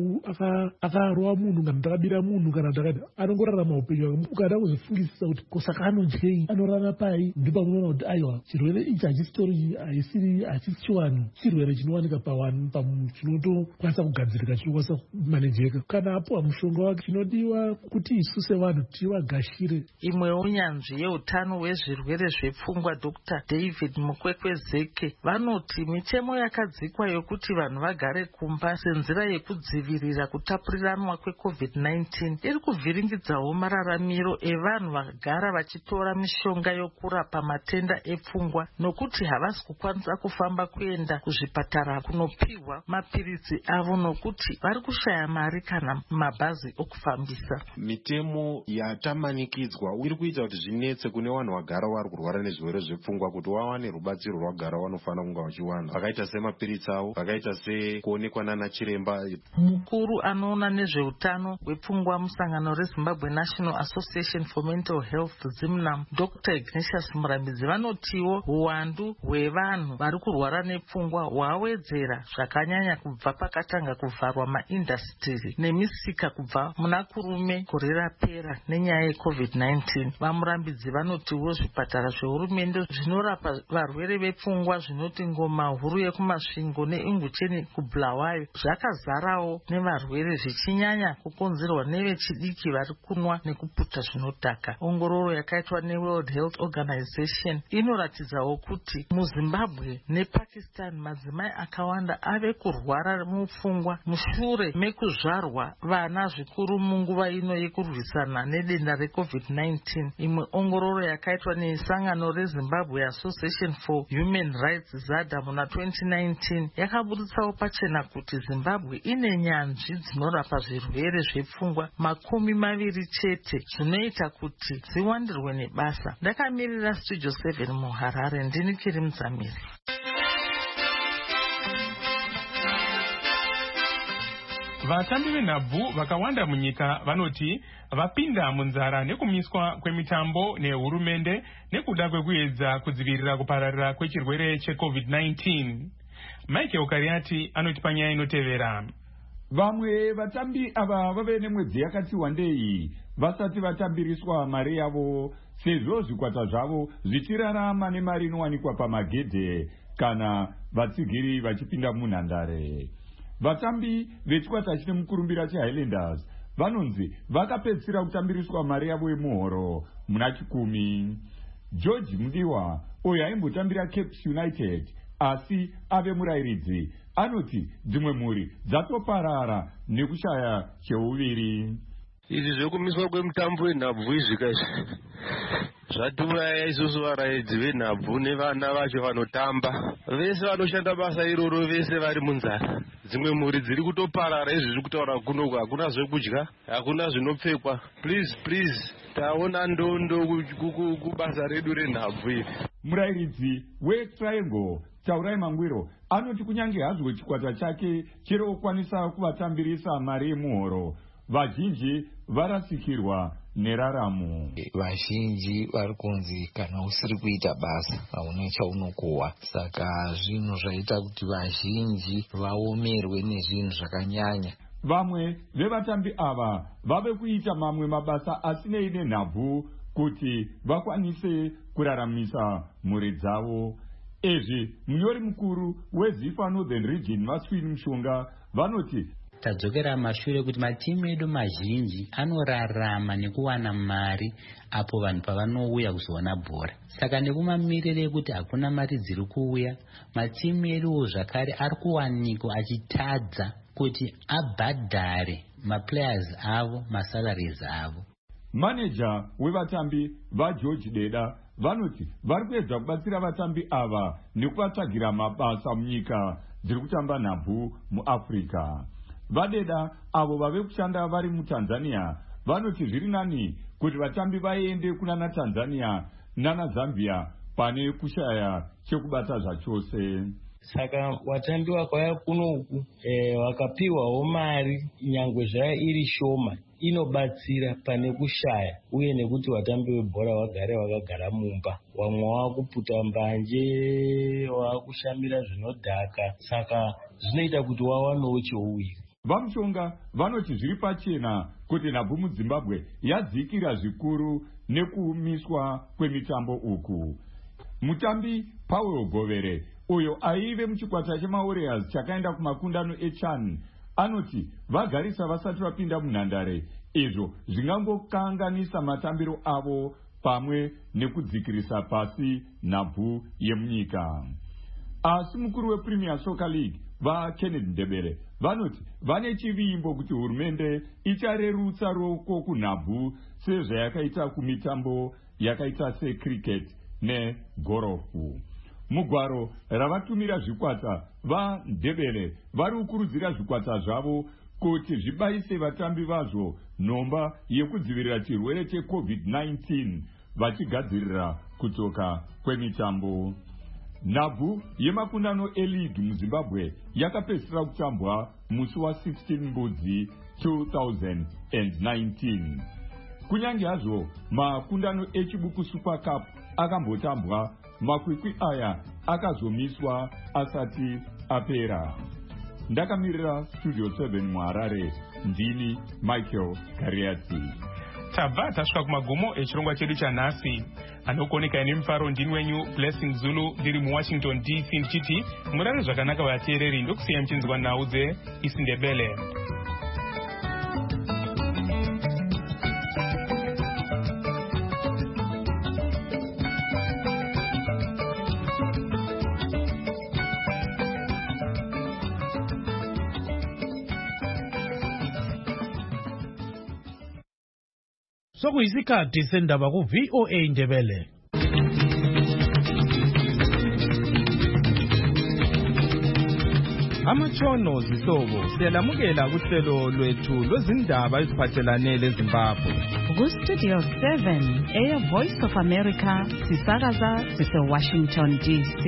akarova munhu kana takabira munhu kana takati anongorarama upenyu hwake. Ukada kuzofungisisa kuti kosaka anodyei, anorara pai, ndipo pamunoona kuti aiwa chirwere ichi hachisitori hachisi chiwanhu, chirwere chinowanika chinotokwanisa kugadzirika, chinokwanisa kumanejeka. Kana apuwa mushonga wake chinodiwa kuti isu sevanhu tivagashire. Imwewo nyanzvi yeutano hwezvirwere zvepfungwa Dr. David Mukwekwezeke vanoti mitemo yakadzikwa yokuti vanhu vagare kumba senzira yekudzivirira kutapuriranwa kweCovid-19 iri kuvhiringidzawo mararamiro evanhu vagara vachitora mishonga yokurapa matenda epfungwa nokuti havasi kukwanisa kufamba kuenda kuzvipatara kunopiwa mapiritsi avo nokuti vari kushaya mari kana mabhazi okufambisa. Mitemo yatamanikidzwa iri kuita kuti zvinetse kune vanhu vagara vari kurwara nezvirwere zvepfungwa kuti wawane rubatsiro rwagara vanofanira kunge vachiwana, vakaita semapiritsi avo, vakaita sekuonekwa nana chiremba. Mukuru anoona nezveutano hwepfungwa musangano reZimbabwe National Association for Mental Health ZIMNAM Dr. Ignatius Murambidzi vanotiwo uwandu hwevanhu vari kurwara nepfungwa hwawedzera zvakanyanya kubva pakatanga kuvharwa maindastiri nemisika kubva muna kurume gore rapera nenyaya yeCovid-19. Vamurambidzi vanotiwo zvipatara zvehurumende zvinorapa varwere vepfungwa zvinoti Ngoma Huru yekumasvingo neInguteni kuBulawayo zvakazarawo nevarwere zvichinyanya kukonzerwa nevechidiki vari kunwa nekuputa zvinodhaka. Ongororo yakaitwa neWorld Health Organization inoratidzawo kuti muZimbabwe nePakistan madzimai akawanda ave kurwara mupfungwa mushure mekuzvarwa vana zvikuru munguva ino yekurwisana nedenda reCovid-19. Imwe ongororo yakaitwa nesangano reZimbabwe Association for Human Rights ZADA muna 2019 yakabuditsawo pachena kuti Zimbabwe ine nyanzvi dzinorapa zvirwere zvepfungwa 20 chete, zvinoita kuti ziwandirwe nebasa. Ndakamirira Studio 7 muHarare, ndini Kiri Mudzamiri. Vatambi venhabvu vakawanda munyika vanoti vapinda munzara nekumiswa kwemitambo nehurumende nekuda kwekuedza kudzivirira kupararira kwechirwere cheCovid-19. Michael Kariati anoti panyaya inotevera. Vamwe vatambi ava vave nemwedzi yakati wandei vasati vatambiriswa mari yavo, sezvo zvikwata zvavo zvichirarama nemari inowanikwa pamagedhe kana vatsigiri vachipinda munhandare. Vatambi vechikwata chine mukurumbira cheHighlanders vanonzi vakapedzisira kutambiriswa mari yavo yemuhoro muna 10. George Mudiwa, uyo aimbotambira Cape United asi ave murayiridzi, anoti dzimwe mhuri dzatoparara nekushaya cheuviri. Izvi zvekumiswa kwemutambo wenhabvu izvikaizvi zvatiuraya isusu varaidzi venhabvu nevana vacho vanotamba. Vese vanoshanda basa iroro vese vari munzara. Dzimwe mhuri dziri kutoparara izvi zviri kutaura kunoku, hakuna zvekudya, hakuna zvinopfekwa. Please taona ndondo kubasa redu renhabvu ivi. Murayiridzi weTriangle Taurai Mangwiro anoti kunyange hazvo chikwata chake chirokwanisa kuvatambirisa mari yemuhoro, vazhinji varasikirwa neraramo. Vazhinji vari kunzi kana usiri kuita basa hauna chaunokohwa, saka zvinhu zvaita kuti vazhinji vaomerwe nezvinhu zvakanyanya. Vamwe vevatambi ava vave kuita mamwe mabasa asinei nenhabvu kuti vakwanise kuraramisa mhuri dzavo. Izvi munyori mukuru weZIFA Northern Region Maswini Mushonga vanoti tadzokera mashure kuti matimu edu mazhinji anorarama nekuwana mari apo vanhu pavanouya kuzoona bhora. Saka nekumamirire ekuti hakuna mari dziri kuuya, matimu edu zvakare ari kuwanikwa achitadza kuti abhadhare maplayers avo masalaries avo. Manager wevatambi vaGeorge Deda vanoti vari kuedza kubatsira vatambi ava nekuvatsvagira mabasa munyika dziri kutamba nhabvu muAfrica. Vadeda avo vave kushanda vari muTanzania vanoti zviri nani kuti vatambi vaende kuna Tanzania nana Zambia pane kushaya chekubata zvachose. Saka vatambi vakauya kunoku vakapiwawo mari nyangwe zvaya iri shoma inobatsira pane kushaya, uye nekuti vatambi vebhora vagare vakagara mumba, vamwe vakuputa mbanje, vakushamira zvinodhaka, saka zvinoita kuti wawanewo cheuwiri. Vamushonga vanoti zviri pachena kuti nhabvu muZimbabwe yadzikira zvikuru nekumiswa kwemitambo uku. Mutambi Paul Govere uyo aive muchikwata chemaWarriors chakaenda kumakundano eChan anoti vagarisa vasati vapinda munhandare, izvo zvingangokanganisa matambiro avo pamwe nekudzikirisa pasi nhabvu yemunyika. Asi mukuru wePremier Soccer League vaKennedy Ndebele vanoti vane chivimbo kuti hurumende icharerutsa roko kunhabvu sezvayakaita kumitambo yakaita secricket negorofu. Mugwaro ravatumira zvikwata vaNdebele vari kukurudzira zvikwata zvavo kuti zvibayise vatambi vazvo nhomba yekudzivirira chirwere cheCovid-19 vachigadzirira kudzoka kwemitambo. Nhabvu yemakundano eligi muZimbabwe yakapedzisira kutambwa musi wa16 Mbudzi 2019. Kunyange hazvo makundano echibuku Super Cup akambotambwa, makwikwi aya akazomiswa asati apera. ndakamirira Studio 7 muHarare ndini Michael Kariati. tabva tasvika kumagumo echirongwa chedu chanhasi. Anokuoneka nemufaro ndini wenyu Blessing Zulu ndiri muWashington DC ndichiti murare zvakanaka vateereri, ndokusiya muchinzwa nhau dzeIsindebele. Sokuyisikhathi sendaba ku-VOA Indebele. Amatshono zihlobo siyalamukela kuhlelo lwethu lwezindaba eziphathelane leZimbabwe. Ku-Studio 7 eya-Voice of America sisakaza sise-Washington DC.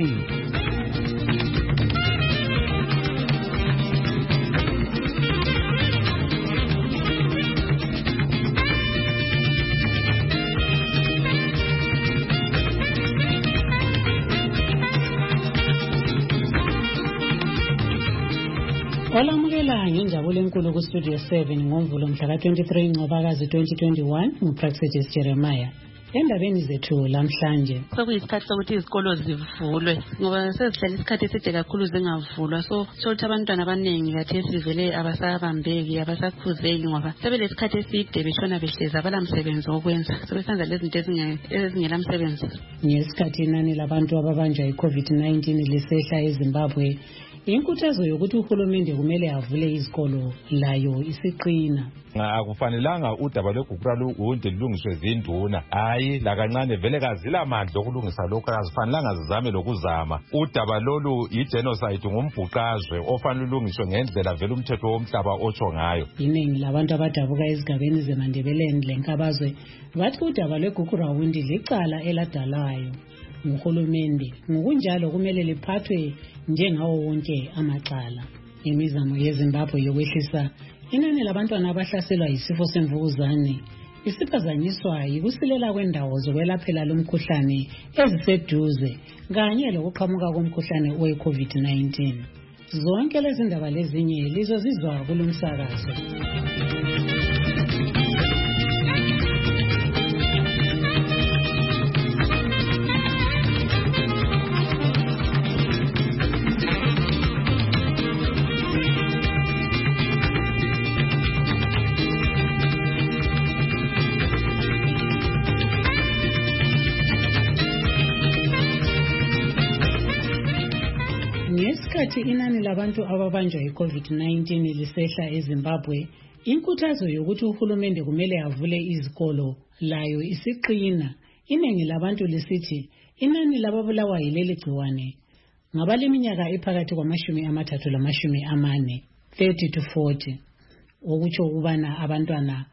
Olamukela ngenjabulo enkulu ku-Studio 7 ngoMvulo mhla ka-23 Ncwabakazi 2021 nguPraxedis Jeremiah. Endabeni zethu lamhlanje sokuyisikhathi sokuthi izikolo zivulwe ngoba sezihlala isikhathi eside kakhulu zingavulwa, so ukuthi abantwana abaningi khathesi vele abasabambeki abasakhuzeki ngoba sebelesikhathi eside beshona behlezi abalamsebenzi wokwenza, sebesenza lezinto ezingela msebenzi. Ngesikhathi inani labantu ababanjwa i-COVID-19 lisehla eZimbabwe, inkuthazo yokuthi uhulumende kumele avule izikolo layo isiqina. Akufanelanga udaba lwegugura lunde lulungiswe zinduna, hayi lakancane vele kazila amandla okulungisa lokho, azifanelanga zizame lokuzama. Udaba lolu yi-genocide, ngumbhuqazwe ofanele ulungiswe ngendlela vele umthetho womhlaba otsho ngayo. Iningi labantu abadabuka ezigabeni zeMandebeleni lenkabazwe bathi udaba lwegugura wundi licala eladalayo nguhulumende, ngokunjalo kumele liphathwe njengawo wonke amacala. Imizamo yeZimbabwe yokwehlisa inani labantwana abahlaselwa yisifo semvukuzane isiphazanyiswa yikusilela kwendawo zokwelaphela lomkhuhlane eziseduze kanye lokuqhamuka komkhuhlane we-COVID-19. Zonke lezi ndaba lezinye lizozizwa kulomsakazo. Ngesikhathi inani labantu ababanjwa yi-COVID-19 lisehla eZimbabwe, inkuthazo yokuthi uhulumende kumele avule izikolo layo isiqina. Iningi labantu lisithi inani lababulawa yileli gciwane ngabaleminyaka ephakathi kwama-30 lamashumi-40, 30 to 40, okutsho ukubana abantwana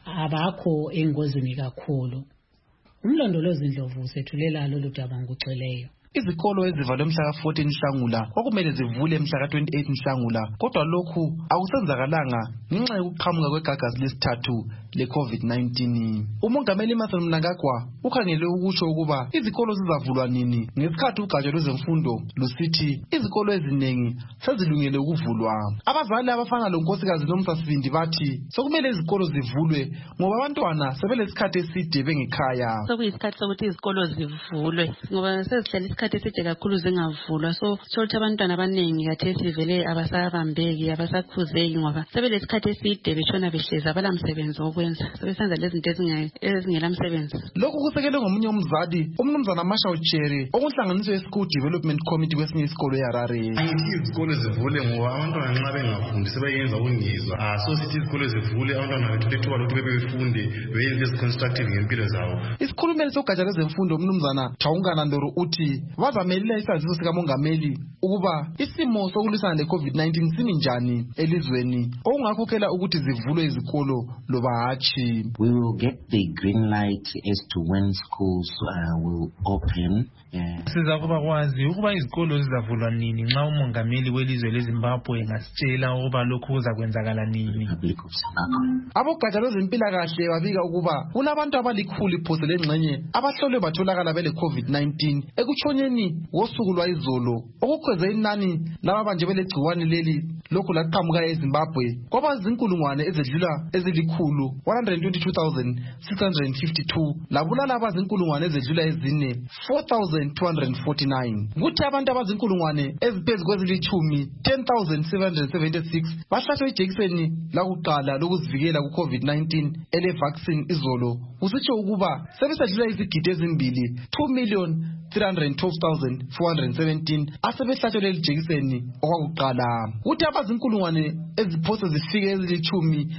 abakho engozini kakhulu. Umlondolozi Ndlovu usethulela lolu daba ngokugcweleyo. Izikolo ezivalwe mhla ka-14 Nhlangula kwakumele zivule mhla ka-28 Nhlangula, kodwa lokhu akusenzakalanga ngenxa yokuqhamuka kwegagasi lesithathu le-COVID-19. Umongameli Emmerson Mnangagwa ukhangele ukusho ukuba izikolo zizavulwa nini ngesikhathi ugatsha lwezemfundo lusithi izikolo eziningi sezilungele ukuvulwa. Abazali abafana lonkosikazi Nomsasibindi bathi sokumele izikolo zivulwe ngoba abantwana sebelesikhathi eside bengekhaya. Sokuyisikhathi sokuthi izikolo zivulwe ngoba sezihlala isikhathi eside kakhulu zingavulwa, so ukuthi abantwana abaningi khathesi vele abasabambeki abasakhuzeki ngoba sebelesikhathi eside beshona behlezi abalamsebenzi wokwenza, sebesenza lezinto ezingela msebenzi. Lokhu kusekelwe ngomunye umzali umnumzana Marshall Cherry okunhlanganiswe ye-School Development Committee kwesinye isikolo eHarare. Angithi izikolo zivule ngoba abantwana nxa bengafundi sebeyenza ukungizwa. So sithi izikolo zivule abantwana bethu lethuba lokuthi bebefunde beyenze ezi-constructive ngempilo zabo. Isikhulumeli sogatsha lwezemfundo umnumzana Thawungana Ndoro uthi bazamelela isaziso sikamongameli ukuba isimo sokulwisana le-COVID-19 simi njani elizweni okungakhokhela ukuthi zivulwe izikolo loba hatshi. We will get the green light as to when schools will open. Siza kuba kwazi ukuba izikolo zizavulwa nini nxa umongameli welizwe leZimbabwe ngasitshela ukuba lokhu kuzakwenzakala nini. Abogatsha lwezempilakahle babika ukuba kulabantu abalikhulu phose lengxenye abahlolwe batholakala bele-COVID-19 ekutshonyeni wosuku lwayizolo okukhweze inani lababanjwe belegciwane leli lokhu laqhamuka eZimbabwe kwabazinkulungwane ezedlula ezilikhulu 122,652 labulala abazinkulungwane ezedlula ezine 4,249. Kuthi abantu abazinkulungwane eziphezu kwezilithumi 10,776 bahlatshwa ijekiseni lakuqala lokuzivikela ku-COVID-19 ele-vaccine izolo, kusitsho ukuba sebesedlula izigidi ezimbili 2,312,417 asebehlatshwe leli jekiseni okwakuqala. Kuthi abazinkulungwane eziphose zifike ezilithumi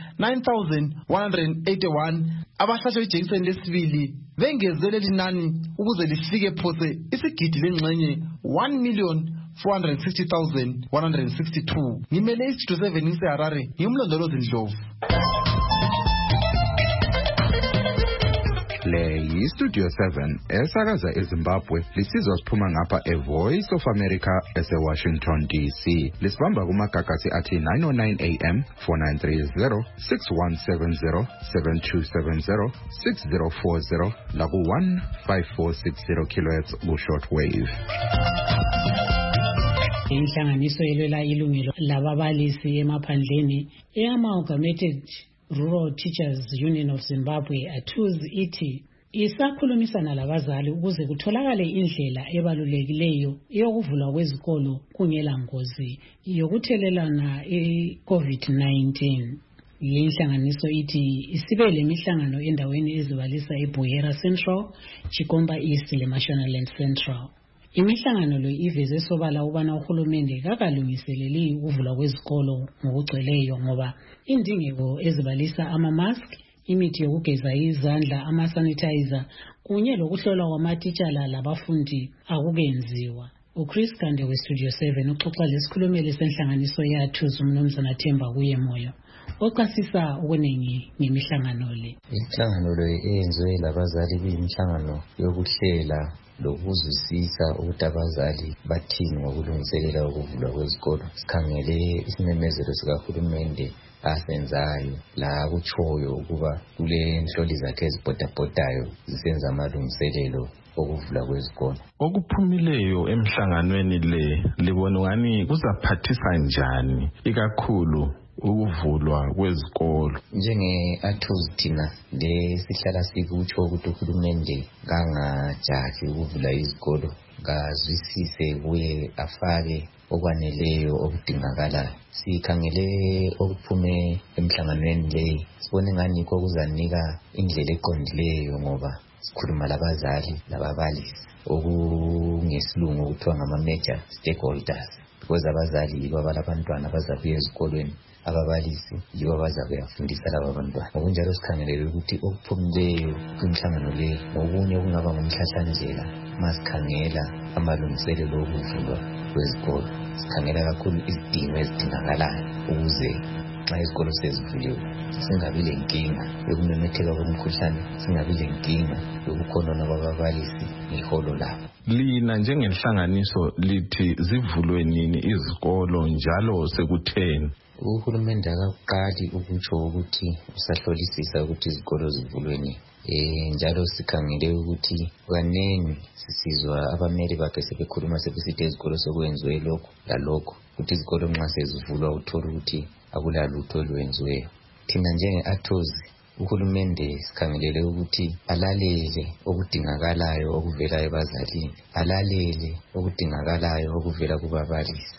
9,181 abahlatshwe ijekiseni lesibili bengeze leli nani ukuze lifike phose isigidi lengxenye 1,460,162. Ngimele iStudio 7 ngiseHarare, ngimlondolozi Ndlovu. Le yiStudio 7 esakaza eZimbabwe lisizwa siphuma ngapha eVoice of America eseWashington DC. Lisibamba kumagagasi athi 909 AM 4930 6170 7270 6040 laku 15460 kHz ku-shortwave. Inhlanganiso elwela ilungelo lababalisi emaphandleni eAmalgamated Rural Teachers Union of Zimbabwe ATUZ ithi isakhulumisana labazali ukuze kutholakale indlela ebalulekileyo yokuvulwa kwezikolo kungela ngozi yokuthelelana i-COVID-19. Inhlanganiso ithi isibe lemihlangano endaweni ezibalisa eBuyera Central, Chikomba East leMashonaland Central. Imihlangano lo iveze sobala ubana uhulumende kakalungiseleli ukuvulwa kwezikolo ngokugcweleyo ngoba indingeko ezibalisa ama-mask, imithi yokugeza izandla, ama-sanitizer kunye lokuhlolwa kwamatitshala labafundi akukenziwa. uChris Kande weStudio 7 uxoxa lesikhulumeli senhlanganiso yathu uMnumzana Themba Kuyemoyo oqasisa okuningi ngemihlangano le. Imihlangano le eyenziwe labazali kuyimihlangano yokuhlela lokuzwisisa ukuthi abazali bathini ngokulungiselela ukuvulwa kwezikolo. Sikhangele isimemezelo sikahulumende asenzayo la kutshoyo ukuba kule nhloli zakhe ezibhodabhodayo zisenza amalungiselelo okuvula kwezikolo. Okuphumileyo emhlanganweni le libona ngani kuzaphathisa njani ikakhulu ukuvulwa kwezikolo? Njenge-ATUZ thina sihlala sikutsho ukuthi uhulumende kangajahi ukuvula izikolo, kazwisise kuye afake okwaneleyo okudingakalayo. Sikhangele okuphume emhlanganweni le sibone ngani kokuzanika indlela eqondileyo ngoba sikhuluma labazali lababalisi okungesilungu okuthiwa ngama-major stakeholders, because abazali yibo abalabantwana abazabuya ezikolweni, ababalisi yibo abazakuyafundisa laba bantwana. Ngokunjalo sikhangelele ukuthi okuphumileyo kwimhlangano le ngokunye okungaba ngumhlahlandlela masikhangela amalungiselelo okuvulwa kwezikolo. Sikhangela kakhulu izidingo ezidingakalayo ukuze xa izikolo sezivuliwe singabi lenkinga yokumemetheka komkhuhlane, singabi lenkinga yokukhonona kwababalisi ngeholo labo. Lina njengenhlanganiso lithi zivulwe nini izikolo njalo sekutheni? Uhulumende akakuqali ukutsho ukuthi usahlolisisa ukuthi izikolo zivulwe nini. Njalo sikhangele ukuthi kanengi sisizwa abameli bakhe sebekhuluma sebesithi izikolo sokwenziwe lokhu lalokhu, ukuthi izikolo nxa sezivulwa uthola ukuthi akulalutho olwenziweyo. Thina njenge-ATUZ uhulumende sikhangelele ukuthi alalele okudingakalayo okuvela ebazalini, alalele okudingakalayo okuvela kubabalisi,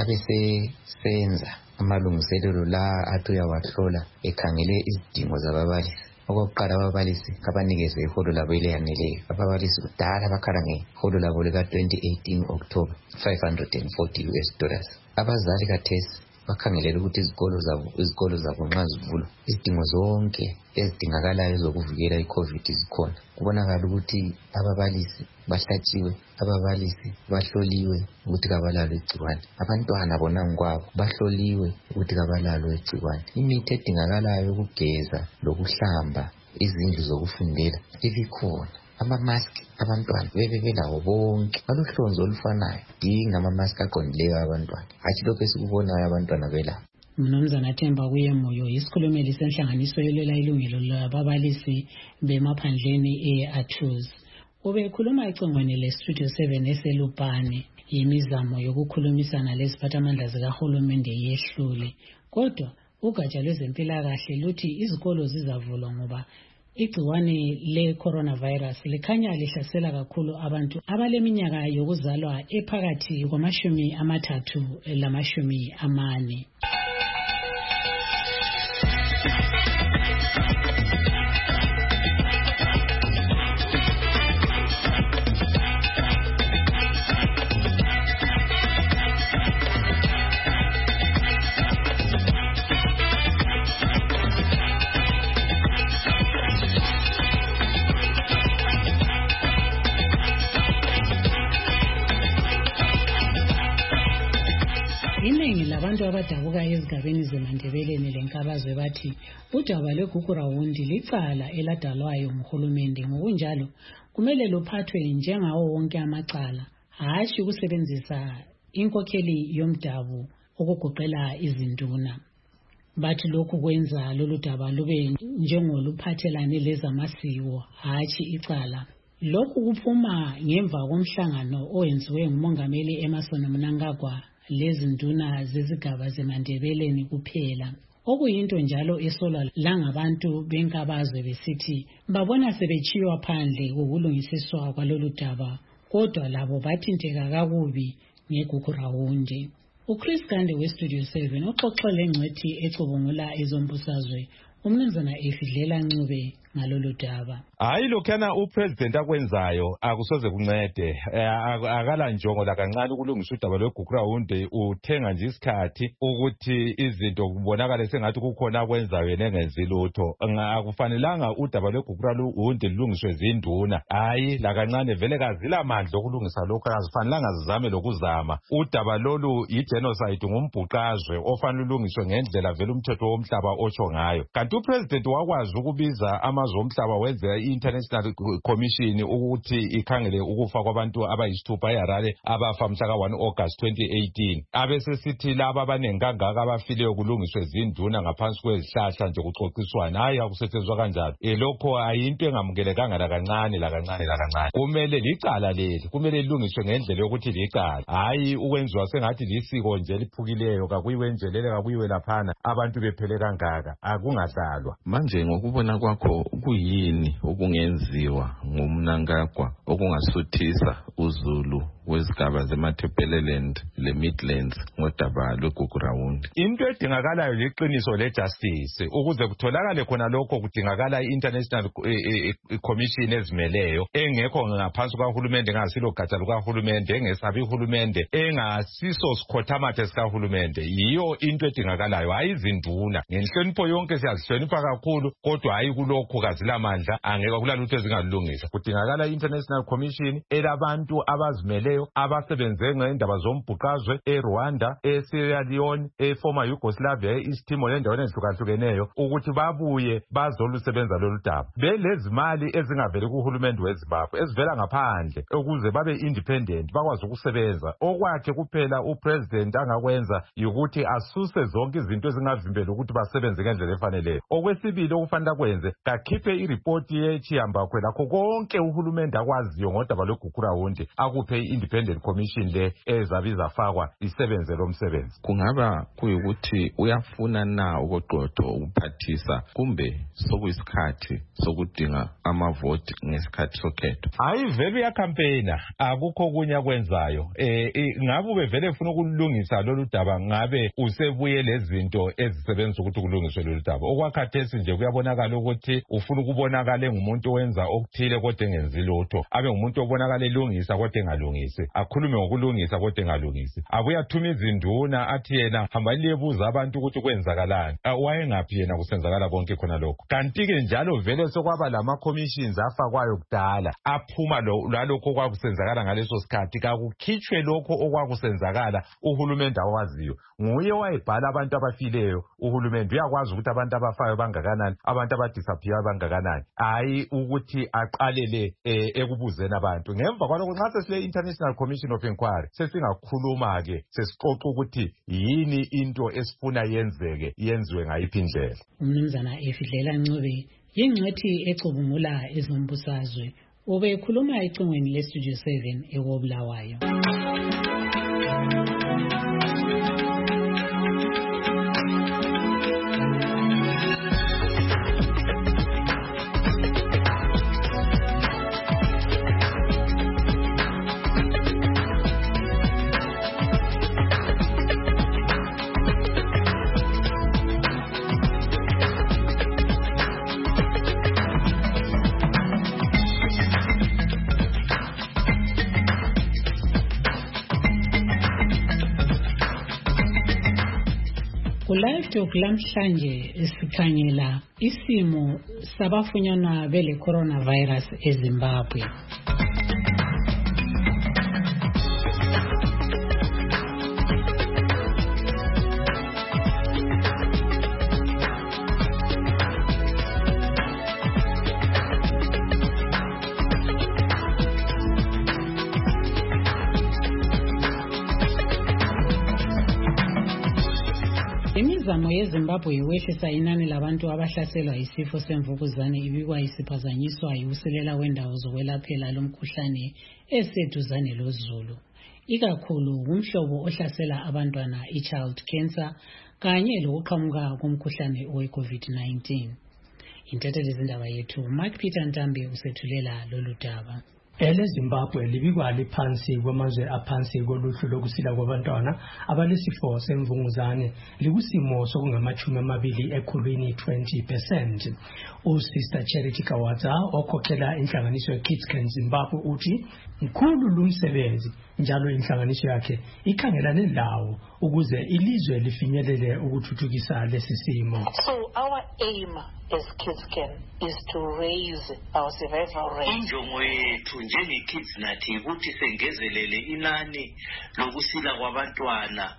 abesesenza amalungiselelo la athi uyawahlola ekhangele izidingo zababalisi. Okokuqala, ababalisi abanikeze iholo labo eliyaneleyo. Ababalisi kudala bakhala ngeholo labo lika-2018 October $540. Abazali kathesi bakhangelele ukuthi izikolo zabo nxa zivulwa izidingo zonke ezidingakalayo zokuvikela i-COVID zikhona. Kubonakala ukuthi ababalisi bahlatshiwe, ababalisi bahloliwe ukuthi kabalalo igciwane, abantwana bona ngokwabo bahloliwe ukuthi kabalalo igciwane. Imithi edingakalayo ukugeza lokuhlamba izindlu zokufundela ibikhona. Ama-mask abantwana belawo bonke balohlonzo olufanayo. Dinga ama-mask aqondileyo abantwana, hatshi lokhu esikubonayo abantwana belawo. Mnumzana Themba Kuyemoyo isikhulumeli senhlanganiso elwela ilungelo lababalisi bemaphandleni e-ATUZ. Ubekhuluma ecingweni leStudio 7 eseLupane. Imizamo yokukhulumisana leziphathamandla zikahulumende yehlule. Kodwa ugatsha lwezempilakahle luthi izikolo zizavulwa ngoba igciwane le-coronavirus likhanya lihlasela kakhulu abantu abaleminyaka yokuzalwa ephakathi kwama-30 lama-40. Iningi labantu abadabuka ezigabeni zeMandebeleni lenkabazwe bathi udaba lweGugurawundi licala eladalwayo nguhulumende, ngokunjalo kumele luphathwe njengawo wonke amacala, hashi ukusebenzisa inkokheli yomdabu ukugoqela izinduna. Bathi lokhu kwenza lolu daba lube njengoluphathelane lezamasiko, hashi icala. Lokhu kuphuma ngemva komhlangano owenziwe ngumongameli Emmerson Mnangagwa lezinduna zezigaba zeMandebeleni kuphela, okuyinto njalo esolwa langabantu benkabazwe besithi babona sebechiywa phandle ukulungisiswa kwalolu daba, kodwa labo bathinteka kakubi ngeGugurawundi. uChris Gande weStudio 7 uxoxele ngcwethi ecubungula ezombusazwe umnumzana Efidlela Ncube ngalolu daba. Hayi lokhana upresident akwenzayo akusoze kuncede, akala njongo la kancane ukulungisa udaba lweGugurawundi, uthenga nje isikhathi ukuthi izinto kubonakala sengathi kukhona akwenzayo yena engenzi lutho. Akufanelanga udaba lweGugurawundi lilungiswe zinduna, hayi la kancane vele kazila amandla okulungisa lokho, azifanelanga zizame lokuzama. Udaba lolu yi-genocide, ngumbhuqazwe ofanele ulungiswe ngendlela vele umthetho womhlaba otsho ngayo. Kanti upresident wakwazi ukubiza amazwe omhlaba wenza i-International Commission ukuthi ikhangele ukufa kwabantu abayisithupha eHarare abafa mhla ka-1 August 2018. Abesesithi laba abanenkangaka abafileyo kulungiswe zinduna ngaphansi kwezihlahla nje kuxoxiswana. Hayi akusetshenziswa kanjalo. Lokho ayinto engamukelekanga la kancane. Kumele licala leli, kumele lilungiswe ngendlela yokuthi licala, hayi ukwenziwa sengathi lisiko nje liphukileyo, kakuyiwe njelele kakuyiwe laphana abantu bephele kangaka. Akungadlalwa. Manje ngokubona kwakho kuyini okungenziwa nguMnangagwa okungasuthisa uZulu wezigaba zeMatabeleland leMidlands ngodaba lweGugurawundi? Into edingakalayo liqiniso lejustice. Ukuze kutholakale khona lokho kudingakala i-International Commission ezimeleyo, engekho ngaphansi kahulumende, engasilo gatsha lukahulumende, engesabi uhulumende, engasiso sikhothamathe sikahulumende. Yiyo into edingakalayo, hayi izinduna. Ngenhlonipho yonke siyazihlonipha kakhulu, kodwa hayi kulokhu kazilamandla, angeke kulalutho ezingalungisa. Kudingakala i-International Commission elabantu abazimeleyo abasebenze ngendaba zombhuqazwe eRwanda, eSierra Leone, eformer Yugoslavia, eEast Timor nendaweni ezihlukahlukeneyo, ukuthi babuye bazolusebenza lolu daba. Belezimali ezingaveli kuhulumende weZimbabwe ezivela ngaphandle ukuze babe independent, bakwazi ukusebenza. Okwakhe kuphela upresident angakwenza ukuthi asuse zonke izinto ezingavimbela ukuthi basebenze ngendlela efaneleyo. Okwesibili okufanele akwenze, kakhiphe iripoti yechiyambakwe lakho konke uhulumende akwaziyo ngodaba lweGugurawundi, akuphe i-Independent Commission le ezabiza fakwa isebenze lo msebenzi. Kungaba kuyukuthi uyafuna na ukoqotho ukuphathisa, kumbe sokuyisikhathi sokudinga amavoti ngesikhathi sokhetho? Hayi vele uyacampaigna, akukho kunye akwenzayo. Ngabe ubevele ufuna ukulungisa lolu daba, ngabe usebuye lezinto ezisebenza ukuthi kulungiswe lolu daba. Okwakhathesi nje kuyabonakala ukuthi ufuna ukubonakala ngumuntu owenza okuthile kodwa engenzi lutho, abe ngumuntu obonakala elungisa kodwa engalungisi, akhulume ngokulungisa kodwa engalungisi. Abuye athuma izinduna athi yena hamba liyebuza abantu ukuthi kwenzakalani. Wayengaphi yena kusenzakala konke khona lokho? Kanti-ke njalo vele sokwaba lama-commissions afakwayo kudala aphuma lalokho okwakusenzakala ngaleso sikhathi, kakukhitshwe lokho okwakusenzakala uhulumende awaziyo. Nguye wayebhala abantu abafileyo, uhulumende uyakwazi ukuthi abantu abafayo bangakanani, abantu abadisappear bangakanani, hayi ukuthi aqalele ekubuzeni abantu. Ngemva kwalokho nxa sesile International Commission of Inquiry sesingakhuluma ke sesixoxa ukuthi yini into esifuna yenzeke, yenziwe ngayiphi indlela. Umnumzana Efidlela Ncube yingcwethi ecubungula ezombusazwe ubekhuluma ecingweni leStudio 7 eKobulawayo. Live Talk lamhlanje sikhangela isimo sabafunyanwa bele coronavirus eZimbabwe. Imizamo yeZimbabwe yehlisa inani labantu abahlaselwa isifo semvukuzane ibikwa isiphazanyiswa yiusilela wendawo zokwelaphela lomkhuhlane eseduzane loZulu. Ikakhulu umhlobo ohlasela abantwana ichild cancer kanye lokuqhamuka komkhuhlane we-COVID-19. Intatheli zindaba yethu Mark Peter Ntambi usethulela lolu daba. EleZimbabwe libikwa liphansi kwamazwe aphansi koluhlu lokusila kwabantwana abalesifo semvunguzane likusimo sokungama-20 ekhulwini 20%. Usister Charity Kawadza okhokhela inhlanganiso ye-Kids Can Zimbabwe uthi mkhulu lumsebenzi njalo inhlanganiso yakhe ikhangelane lawo ukuze ilizwe lifinyelele ukuthuthukisa lesi simo. So our aim as Kids Can is to raise our survival rate. Injongo yethu njenge-Kids nathi ukuthi sengezelele inani lokusila kwabantwana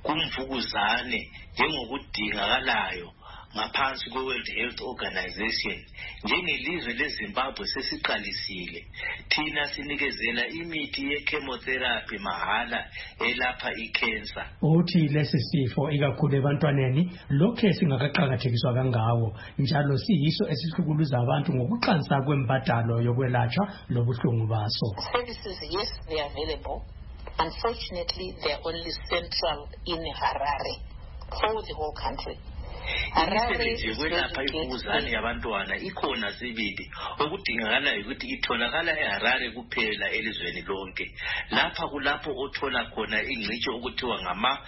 kumvukuzane njengokudingakalayo ngaphansi kwe-World Health Organization. Njengelizwe leZimbabwe sesiqalisile thina sinikezela imithi ye-chemotherapy mahala elapha ikhensa. Uthi lesi sifo ikakhulu ebantwaneni lokhe singakaqakathekiswa kangawo njalo siyiso esihlukuluza abantu ngokuqansa kwembadalo yokwelatshwa lobuhlungu baso. Services, yes, they are available. Unfortunately, they are only central in Harare for the whole country. Imisebenzi yokwelapha imvukuzane yabantwana ikhona sibili okudingakala ukuthi itholakala eHarare kuphela elizweni lonke. Lapha kulapho othola khona ingcitshi okuthiwa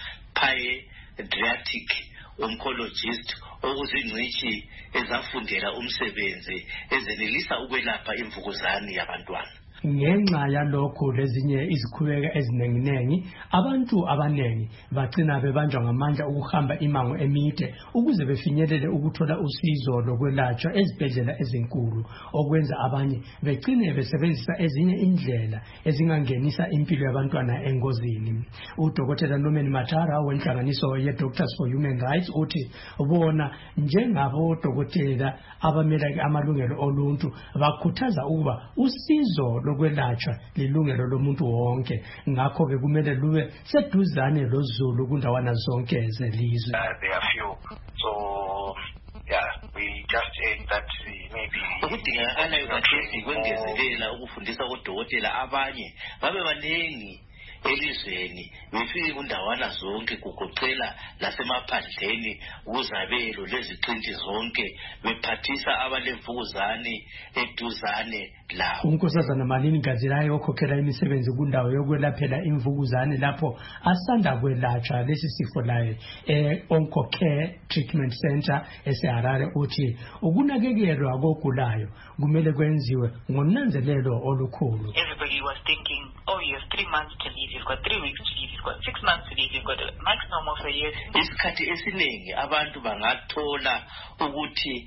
ngama-pediatric oncologist okuzingcitshi ezafundela umsebenzi ezenelisa ukwelapha imvukuzane yabantwana. Ngenxa yalokho lezinye izikhubeka ezinenginengi abantu abanengi bagcina bebanjwa ngamandla ukuhamba imango emide ukuze befinyelele ukuthola usizo lokwelatshwa ezibhedlela ezinkulu okwenza abanye begcine besebenzisa ezinye indlela ezingangenisa impilo yabantwana engozini. UDokotela Norman Matara wenhlanganiso ye-Doctors for Human Rights uthi bona njengabo dokotela abamela amalungelo oluntu bakhuthaza ukuba usizo lokwelatshwa lilungelo lomuntu wonke ngakho ke kumele lube seduzane loZulu kundawana zonke zelizwe. There are few, so yeah, we just aim that maybe ukudingakala ukuthi kwengezelela ukufundisa odokotela abanye babe baningi elizweni befike kundawana zonke kugoqela lasemaphandleni kuzabelo leziqinti zonke bephathisa abalemvukuzane eduzane lawo. Unkosazana Malini Gazilayo okhokhela imisebenzi kundawo yokwelaphela imvukuzane lapho asanda kwelatshwa lesi sifo laye Oncocare Treatment Center eseHarare uthi ukunakekelwa kokugulayo kumele kwenziwe ngonanzelelo olukhulu. Everybody was thinking, oh, you have 3 months to live, you've got 3 weeks to live, you've got 6 months to live, you've got a maximum of a year. Isikhathi esiningi abantu bangathola ukuthi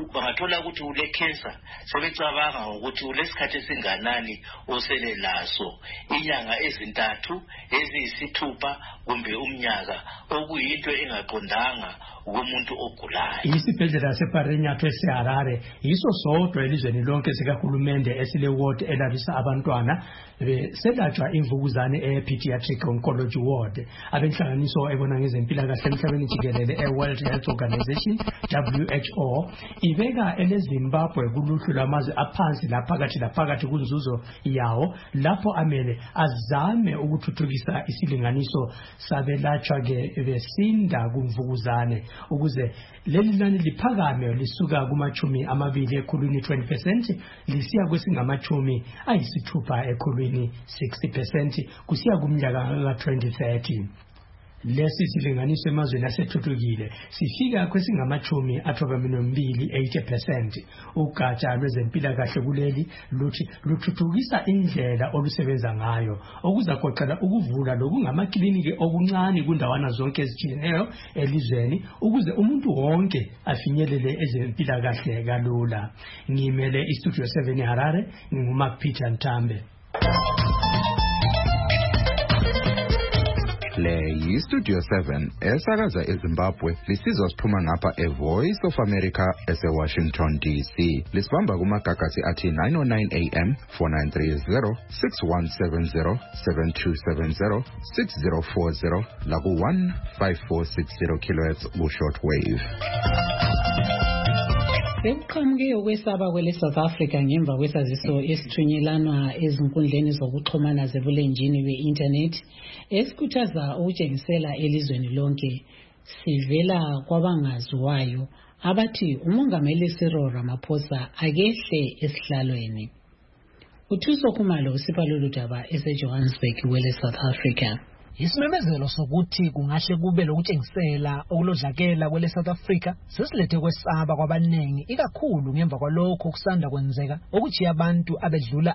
ule cancer sebecabanga ukuthi ulesikhathi esinganani osele laso inyanga ezintathu eziyisithupha kumbe umnyaka okuyinto engaqondanga kumuntu ogulayo. Isibhedlela seParenyatho eseHarare yiso sodwa elizweni lonke sikahulumende esile ward elalisa abantwana beselatshwa imvukuzane e-pediatric oncology ward. Abenhlanganiso ebona ngezempilakahle emhlabeni jikelele e-World Health Organization WHO ibeka eleZimbabwe kuluhlu lwamazwe aphansi laphakathi kunzuzo yawo lapho amele azame ukuthuthukisa isilinganiso sabelatshwa ke besinda kumvukuzane ukuze leli nani liphakame lisuka kumachumi amabili ekhulwini 20% lisiya kwesingamachumi ayisithupha ekhulwini 60% kusiya kumnyaka ka-2030. Lesi silinganiso emazweni asethuthukile sifika kwesingamachumi 80%. Ugatsha lwezempilakahle kuleli luthuthukisa indlela olusebenza ngayo okuzagoqela ukuvula lokungamakliniki okuncane kundawana zonke ezitshiyeneyo elizweni ukuze umuntu wonke afinyelele ezempilakahle kalula. Ngimele iStudio 7 Harare, nginguMark Peter Ntambe. Le yiStudio 7 esakaza eZimbabwe lisizwa siphuma ngapha eVoice of America eseWashington DC. Lisibamba kumagagasi athi 909 AM 4930 6170 7270 6040 laku 15460 kHz ku shortwave. Sekuqhamuke ukwesaba kwele South Africa ngemva kwesaziso esithunyelana ezinkundleni zokuxhumana zebulenjini be-internet esikhuthaza ukutshengisela elizweni lonke sivela kwabangaziwayo abathi umongameli Cyril Ramaphosa akehle esihlalweni. Uthuso Khumalo usipha lolu daba eseJohannesburg wele South Africa. Isimemezelo sokuthi kungahle kube lokutshengisela okulodlakela kwele South Africa sesilethe kwesaba kwabanengi ikakhulu ngemva kwalokho kusanda kwenzeka ukuthi abantu abedlula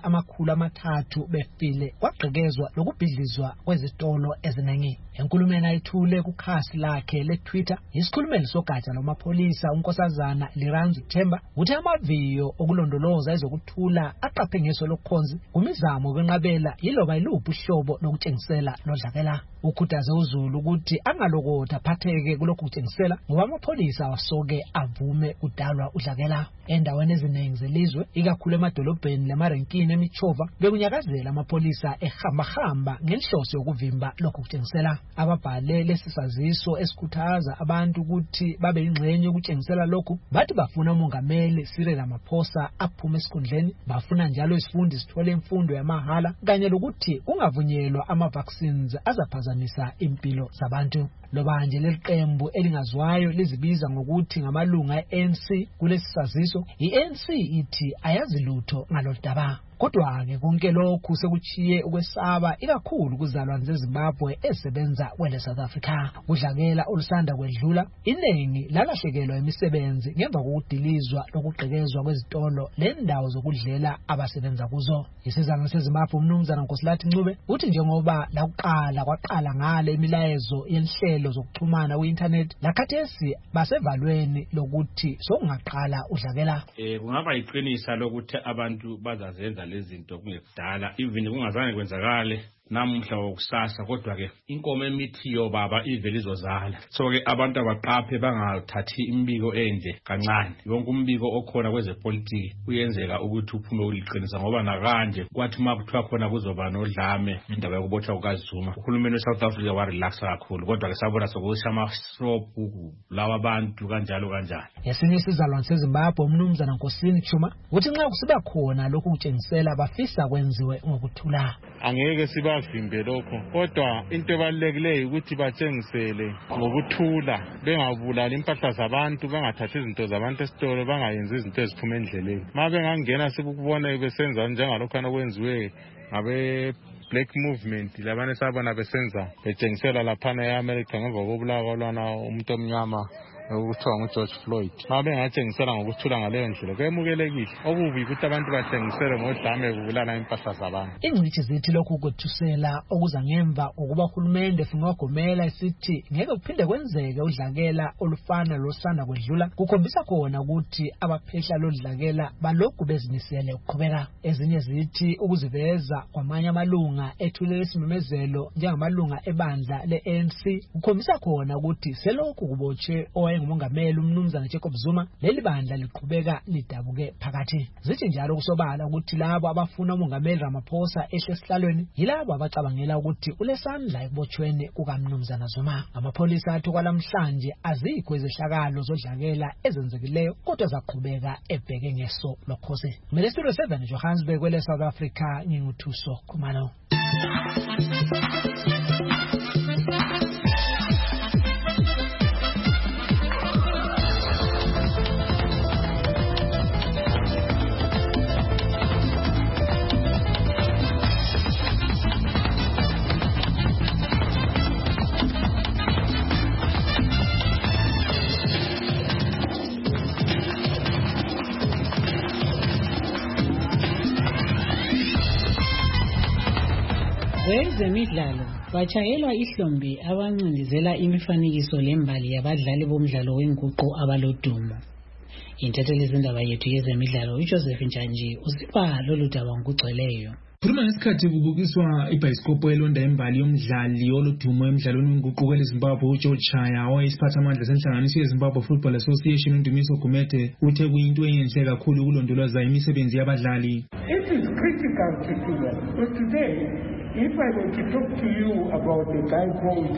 300 befile kwagqekezwa lokubhidlizwa kwezitolo eziningi. Enkulumeni ayithule kukhasi lakhe leTwitter, isikhulumeli sogatsha lomapholisa unkosazana Liranzi Themba uthi amaviyo okulondoloza ezokuthula aqaphe ngeso lokukhonzi kumizamo kwenqabela yiloba iluphi uhlobo lokutshengisela lodlakela. Ukhuthaze uZulu ukuthi angalokotha phatheke kulokhu kutshengisela ngoba amapholisa wasoke avume udalwa udlakela. Endaweni eziningi zelizwe ikakhulu emadolobheni lemarenkini emichova bekunyakazela amapholisa ehamba ngenhloso yokuvimba lokhu kutshengisela. Ababhale lesisaziso esikhuthaza abantu ukuthi babe ingxenye yokutshengisela lokhu bathi bafuna umongameli Cyril Ramaphosa aphume esikhundleni, bafuna njalo isifundi sithole imfundo yamahala kanye lokuthi kungavunyelwa ama-vaccines azaphazamisa impilo zabantu. Loba nje leliqembu elingaziwayo lizibiza ngokuthi ngamalunga e-ANC kulesisaziso, i-ANC ithi ayazi lutho ngalodaba. Kodwa-ke konke lokhu sekuchiye ukwesaba ikakhulu kuzalwane zeZimbabwe esebenza kwele South Africa. Udlakela olusanda kwedlula iningi lalahlekelwa imisebenzi ngemva kokudilizwa lokugqekezwa kwezitolo lendawo zokudlela abasebenza kuzo. Isizanga seZimbabwe umnumzana Nkosilathi Ncube uthi njengoba kwaqala ngale imilayezo yenhlelo zokuxhumana ku-internet lakhathesi basevalweni lokuthi sokungaqala udlakela. Kungaba iqinisa lokuthi abantu bazazenza lezinto kungekudala even kungazange kwenzakale namuhla wokusasa, kodwa ke inkomo emithiyo baba ivele izozala. So ke abantu abaqaphe bangathathi imbiko enje kancane. Yonke umbiko okhona kwezepolitiki uyenzeka ukuthi uphume uliqinisa ngoba nakanje kwathi makuthiwa khona kuzoba nodlame indaba yokubotshwa kukaZuma. Uhulumeni weSouth Africa warelaxa kakhulu, kodwa ke sabona sokusha amastropu lawa abantu kanjalo. Esinye isizalwane seZimbabwe umnumzana Nkosini Chuma uthi nxa kusiba khona lokhu kutshengisela bafisa kwenziwe ngokuthula. Angeke sibavimbe lokho, kodwa into ebalulekileyo ukuthi batshengisele ngokuthula, bengabulali impahla zabantu, bangathathi izinto zabantu esitolo, bangayenzi izinto eziphuma endleleni. Ma bengangena sikubona besenza njengalokho okwenziwe ngabe Black Movement labane sabona besenza betshengisela laphana eAmerica ngemva kokubulawa lwana umuntu omnyama ukuthiwa nguGeorge Floyd. Ma bengatshengisela ngokuthula ngaleyo ndlela kwemukelekile. Okubi ukuthi abantu batshengisele ngodlame kubulala impahla zabantu. Ingcithi zithi lokhu kuthusela okuza ngemva ukuba uhulumende fungogomela isithi ngeke kuphinde kwenzeke udlakela olufana losanda kwedlula, kukhombisa khona ukuthi abaphehla lodlakela balokhu bezimisele ukuqhubeka. Ezinye zithi ukuziveza kwamanye amalunga ethulele isimemezelo njengamalunga ebandla le-ANC kukhombisa khona ukuthi selokhu kubotshe ngumongameli umnumzana Jacob Zuma, leli bandla liqhubeka lidabuke phakathi. Zithi njalo kusobala ukuthi labo abafuna umongameli Ramaphosa ehle esihlalweni yilabo abacabangela ukuthi ulesandla ekubotshweni kukamnumzana Zuma. Amapholisa athi kwalamhlanje azikho izehlakalo zodlakela ezenzekileyo kodwa zaqhubeka ebheke ngeso lokhosi. Kumele Studio 7 Johannesburg kwele South Africa, nginguthuso Khumalo. Kwezemidlalo bachayelwa ihlombe abancindezela imifanekiso lembali yabadlali bomdlalo wenguqu abalodumo. Intatheli zindaba yethu yezemidlalo uJoseph Njanji usiba lolu daba ngokugcweleyo. Khuluma ngesikhathi kubukiswa ibhayisikopho elonda imbali yomdlali olodumo emidlalweni wenguqu kweleZimbabwe uGeorge Chaya owayisiphathamandla senhlanganiso yeZimbabwe Football Association uNdumiso Gumede uthe kuyinto enhle kakhulu ukulondoloza imisebenzi yabadlali. It is critical to do that. But today, if I were to talk to you about the guy called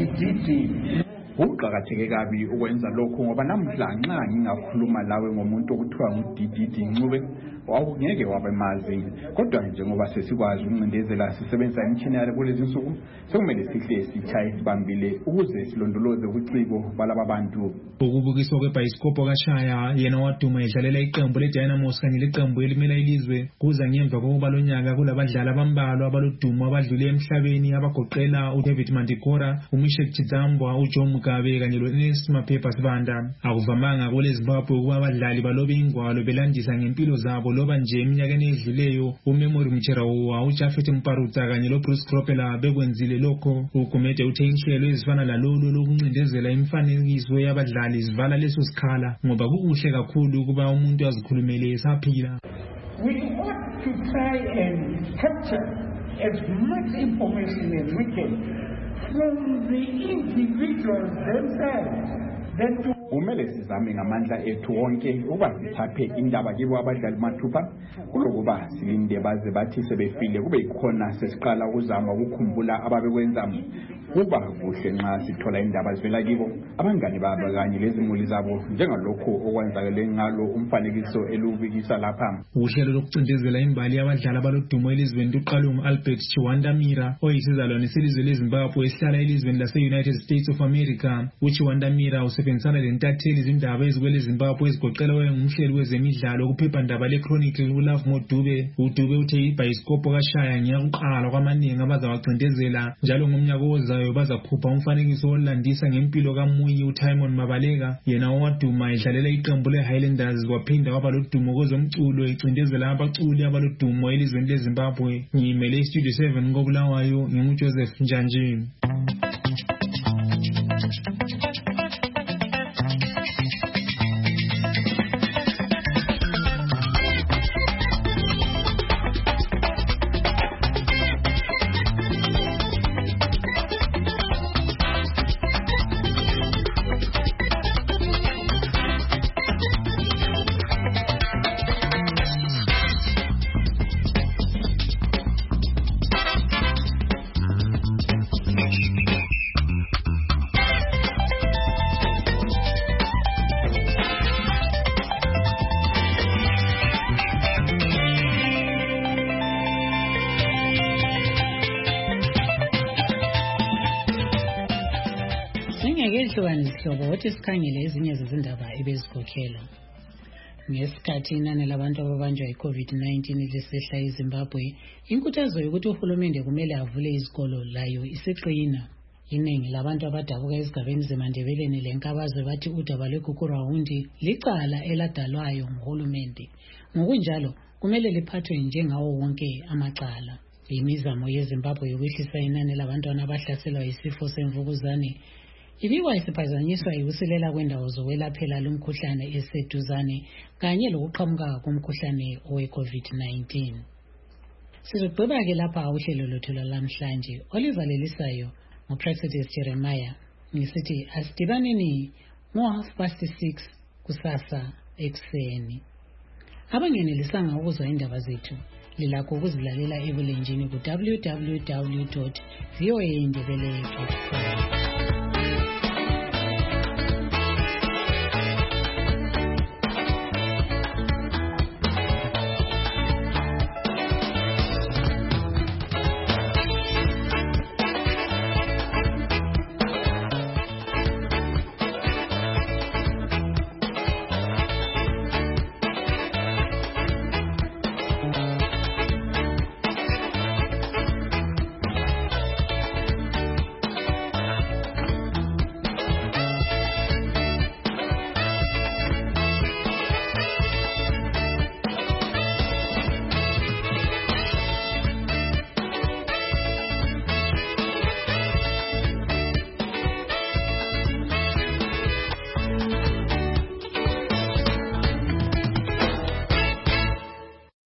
Didi, Uqakatheke kabi ukwenza lokho ngoba namhla nxa ngingakhuluma lawe ngomuntu okuthiwa nguDidi Ncube wawungeke wabemazi, kodwa njengoba sesikwazi ukuncindezela sisebenzisa imishini yale kulezi insuku sekumele sihle sichaye sibambile ukuze silondoloze ubuciko balaba bantu. Ukubukiswa kwebhayisikopho kaShaya yena waduma edlalela iqembu leDynamos kanye leqembu elimela ilizwe kuza ngemva kokuba lonyaka kulabadlali abambalwa abalodumo abadlule emhlabeni abagoqela uDavid Mandikora, uMishek Chidzambwa, uJoe Mugabe kanye loNelson Maphepha Sibanda. Akuvamanga kweleZimbabwe ukuba abadlali balobe ingwalo belandisa ngempilo zabo loba nje eminyakeni edluleyo. uMemory Mcherawa, uJafet Mparutsa kanye loBruce Kropela bekwenzile lokho. uGumede uthe inhlelo ezifana lalolu lokuncindezela imifanekiso yabadlali zivala leso sikhala ngoba kukuhle kakhulu ukuba umuntu azikhulumele esaphila. We ought to try and capture as much information as we can from the individuals themselves. Then to Kumele sizame ngamandla ethu wonke ukuba sithathe indaba kibo abadlali mathupha kulokuba silinde baze bathi sebefile kube ikhona sesiqala ukuzama ukukhumbula ababekwenza. Kuba kuhle nxa sithola indaba zivela kibo abangani babo kanye lezimuli zabo njengalokho okwenzakele ngalo umfanekiso elubikisa lapha. Uhlelo lokucindezela imbali yabadlali abalodumo elizweni luqala uAlbert Chiwandamira oyisizalwane selizwe leZimbabwe esihlala elizweni lase-United States of America. uChiwandamira usebenzisana lentatheli izindaba ezikweleZimbabwe ezigoqela ngumhleli wezemidlalo kuphephandaba leChronicle uLove Modube. uDube uthe ibhayisikopho kaShaya ngiyakuqala kwamaningi abazawacindezela njalo ngomnyaka ozayo bazakhupha umfanekiso olandisa ngempilo kaMuyi uTimon Mabaleka yena owaduma edlalela iqembu leHighlanders waphinda waba lodumo kwezomculo ecindezela abaculi abalodumo elizweni leZimbabwe. Ngimele iStudio 7 koBulawayo nginguJoseph Njanji. Hlobo wathi sikhangele ezinye zezindaba ebezikhokhela. Ngesikhathi inani labantu ababanjwa yi-COVID-19 lisehla eZimbabwe, inkuthazo yokuthi uhulumende kumele avule izikolo layo isiqina. Iningi labantu abadabuka ezigabeni zeMandebeleni leNkabaze bathi udaba lweGugurawundi licala eladalwayo nguhulumende. Ngokunjalo kumele liphathwe njengawo wonke amacala. Imizamo yeZimbabwe yokwehlisa inani labantwana abahlaselwa yisifo semvukuzane ibikwa isiphazanyiswa yikusilela kwendawo zokwelaphela lumkhuhlane eseduzane kanye lokuqhamuka komkhuhlane owe-COVID-19. Sizogqiba ke lapha uhlelo lwethu lwalamhlanje olivalelisayo nguPractice Jeremiah ngisithi asidibaneni ngo6:30 kusasa ekuseni. Abangenelisanga ukuzwa indaba zethu lilakho ukuzilalela ebulenjini ku www.voaindebele.com.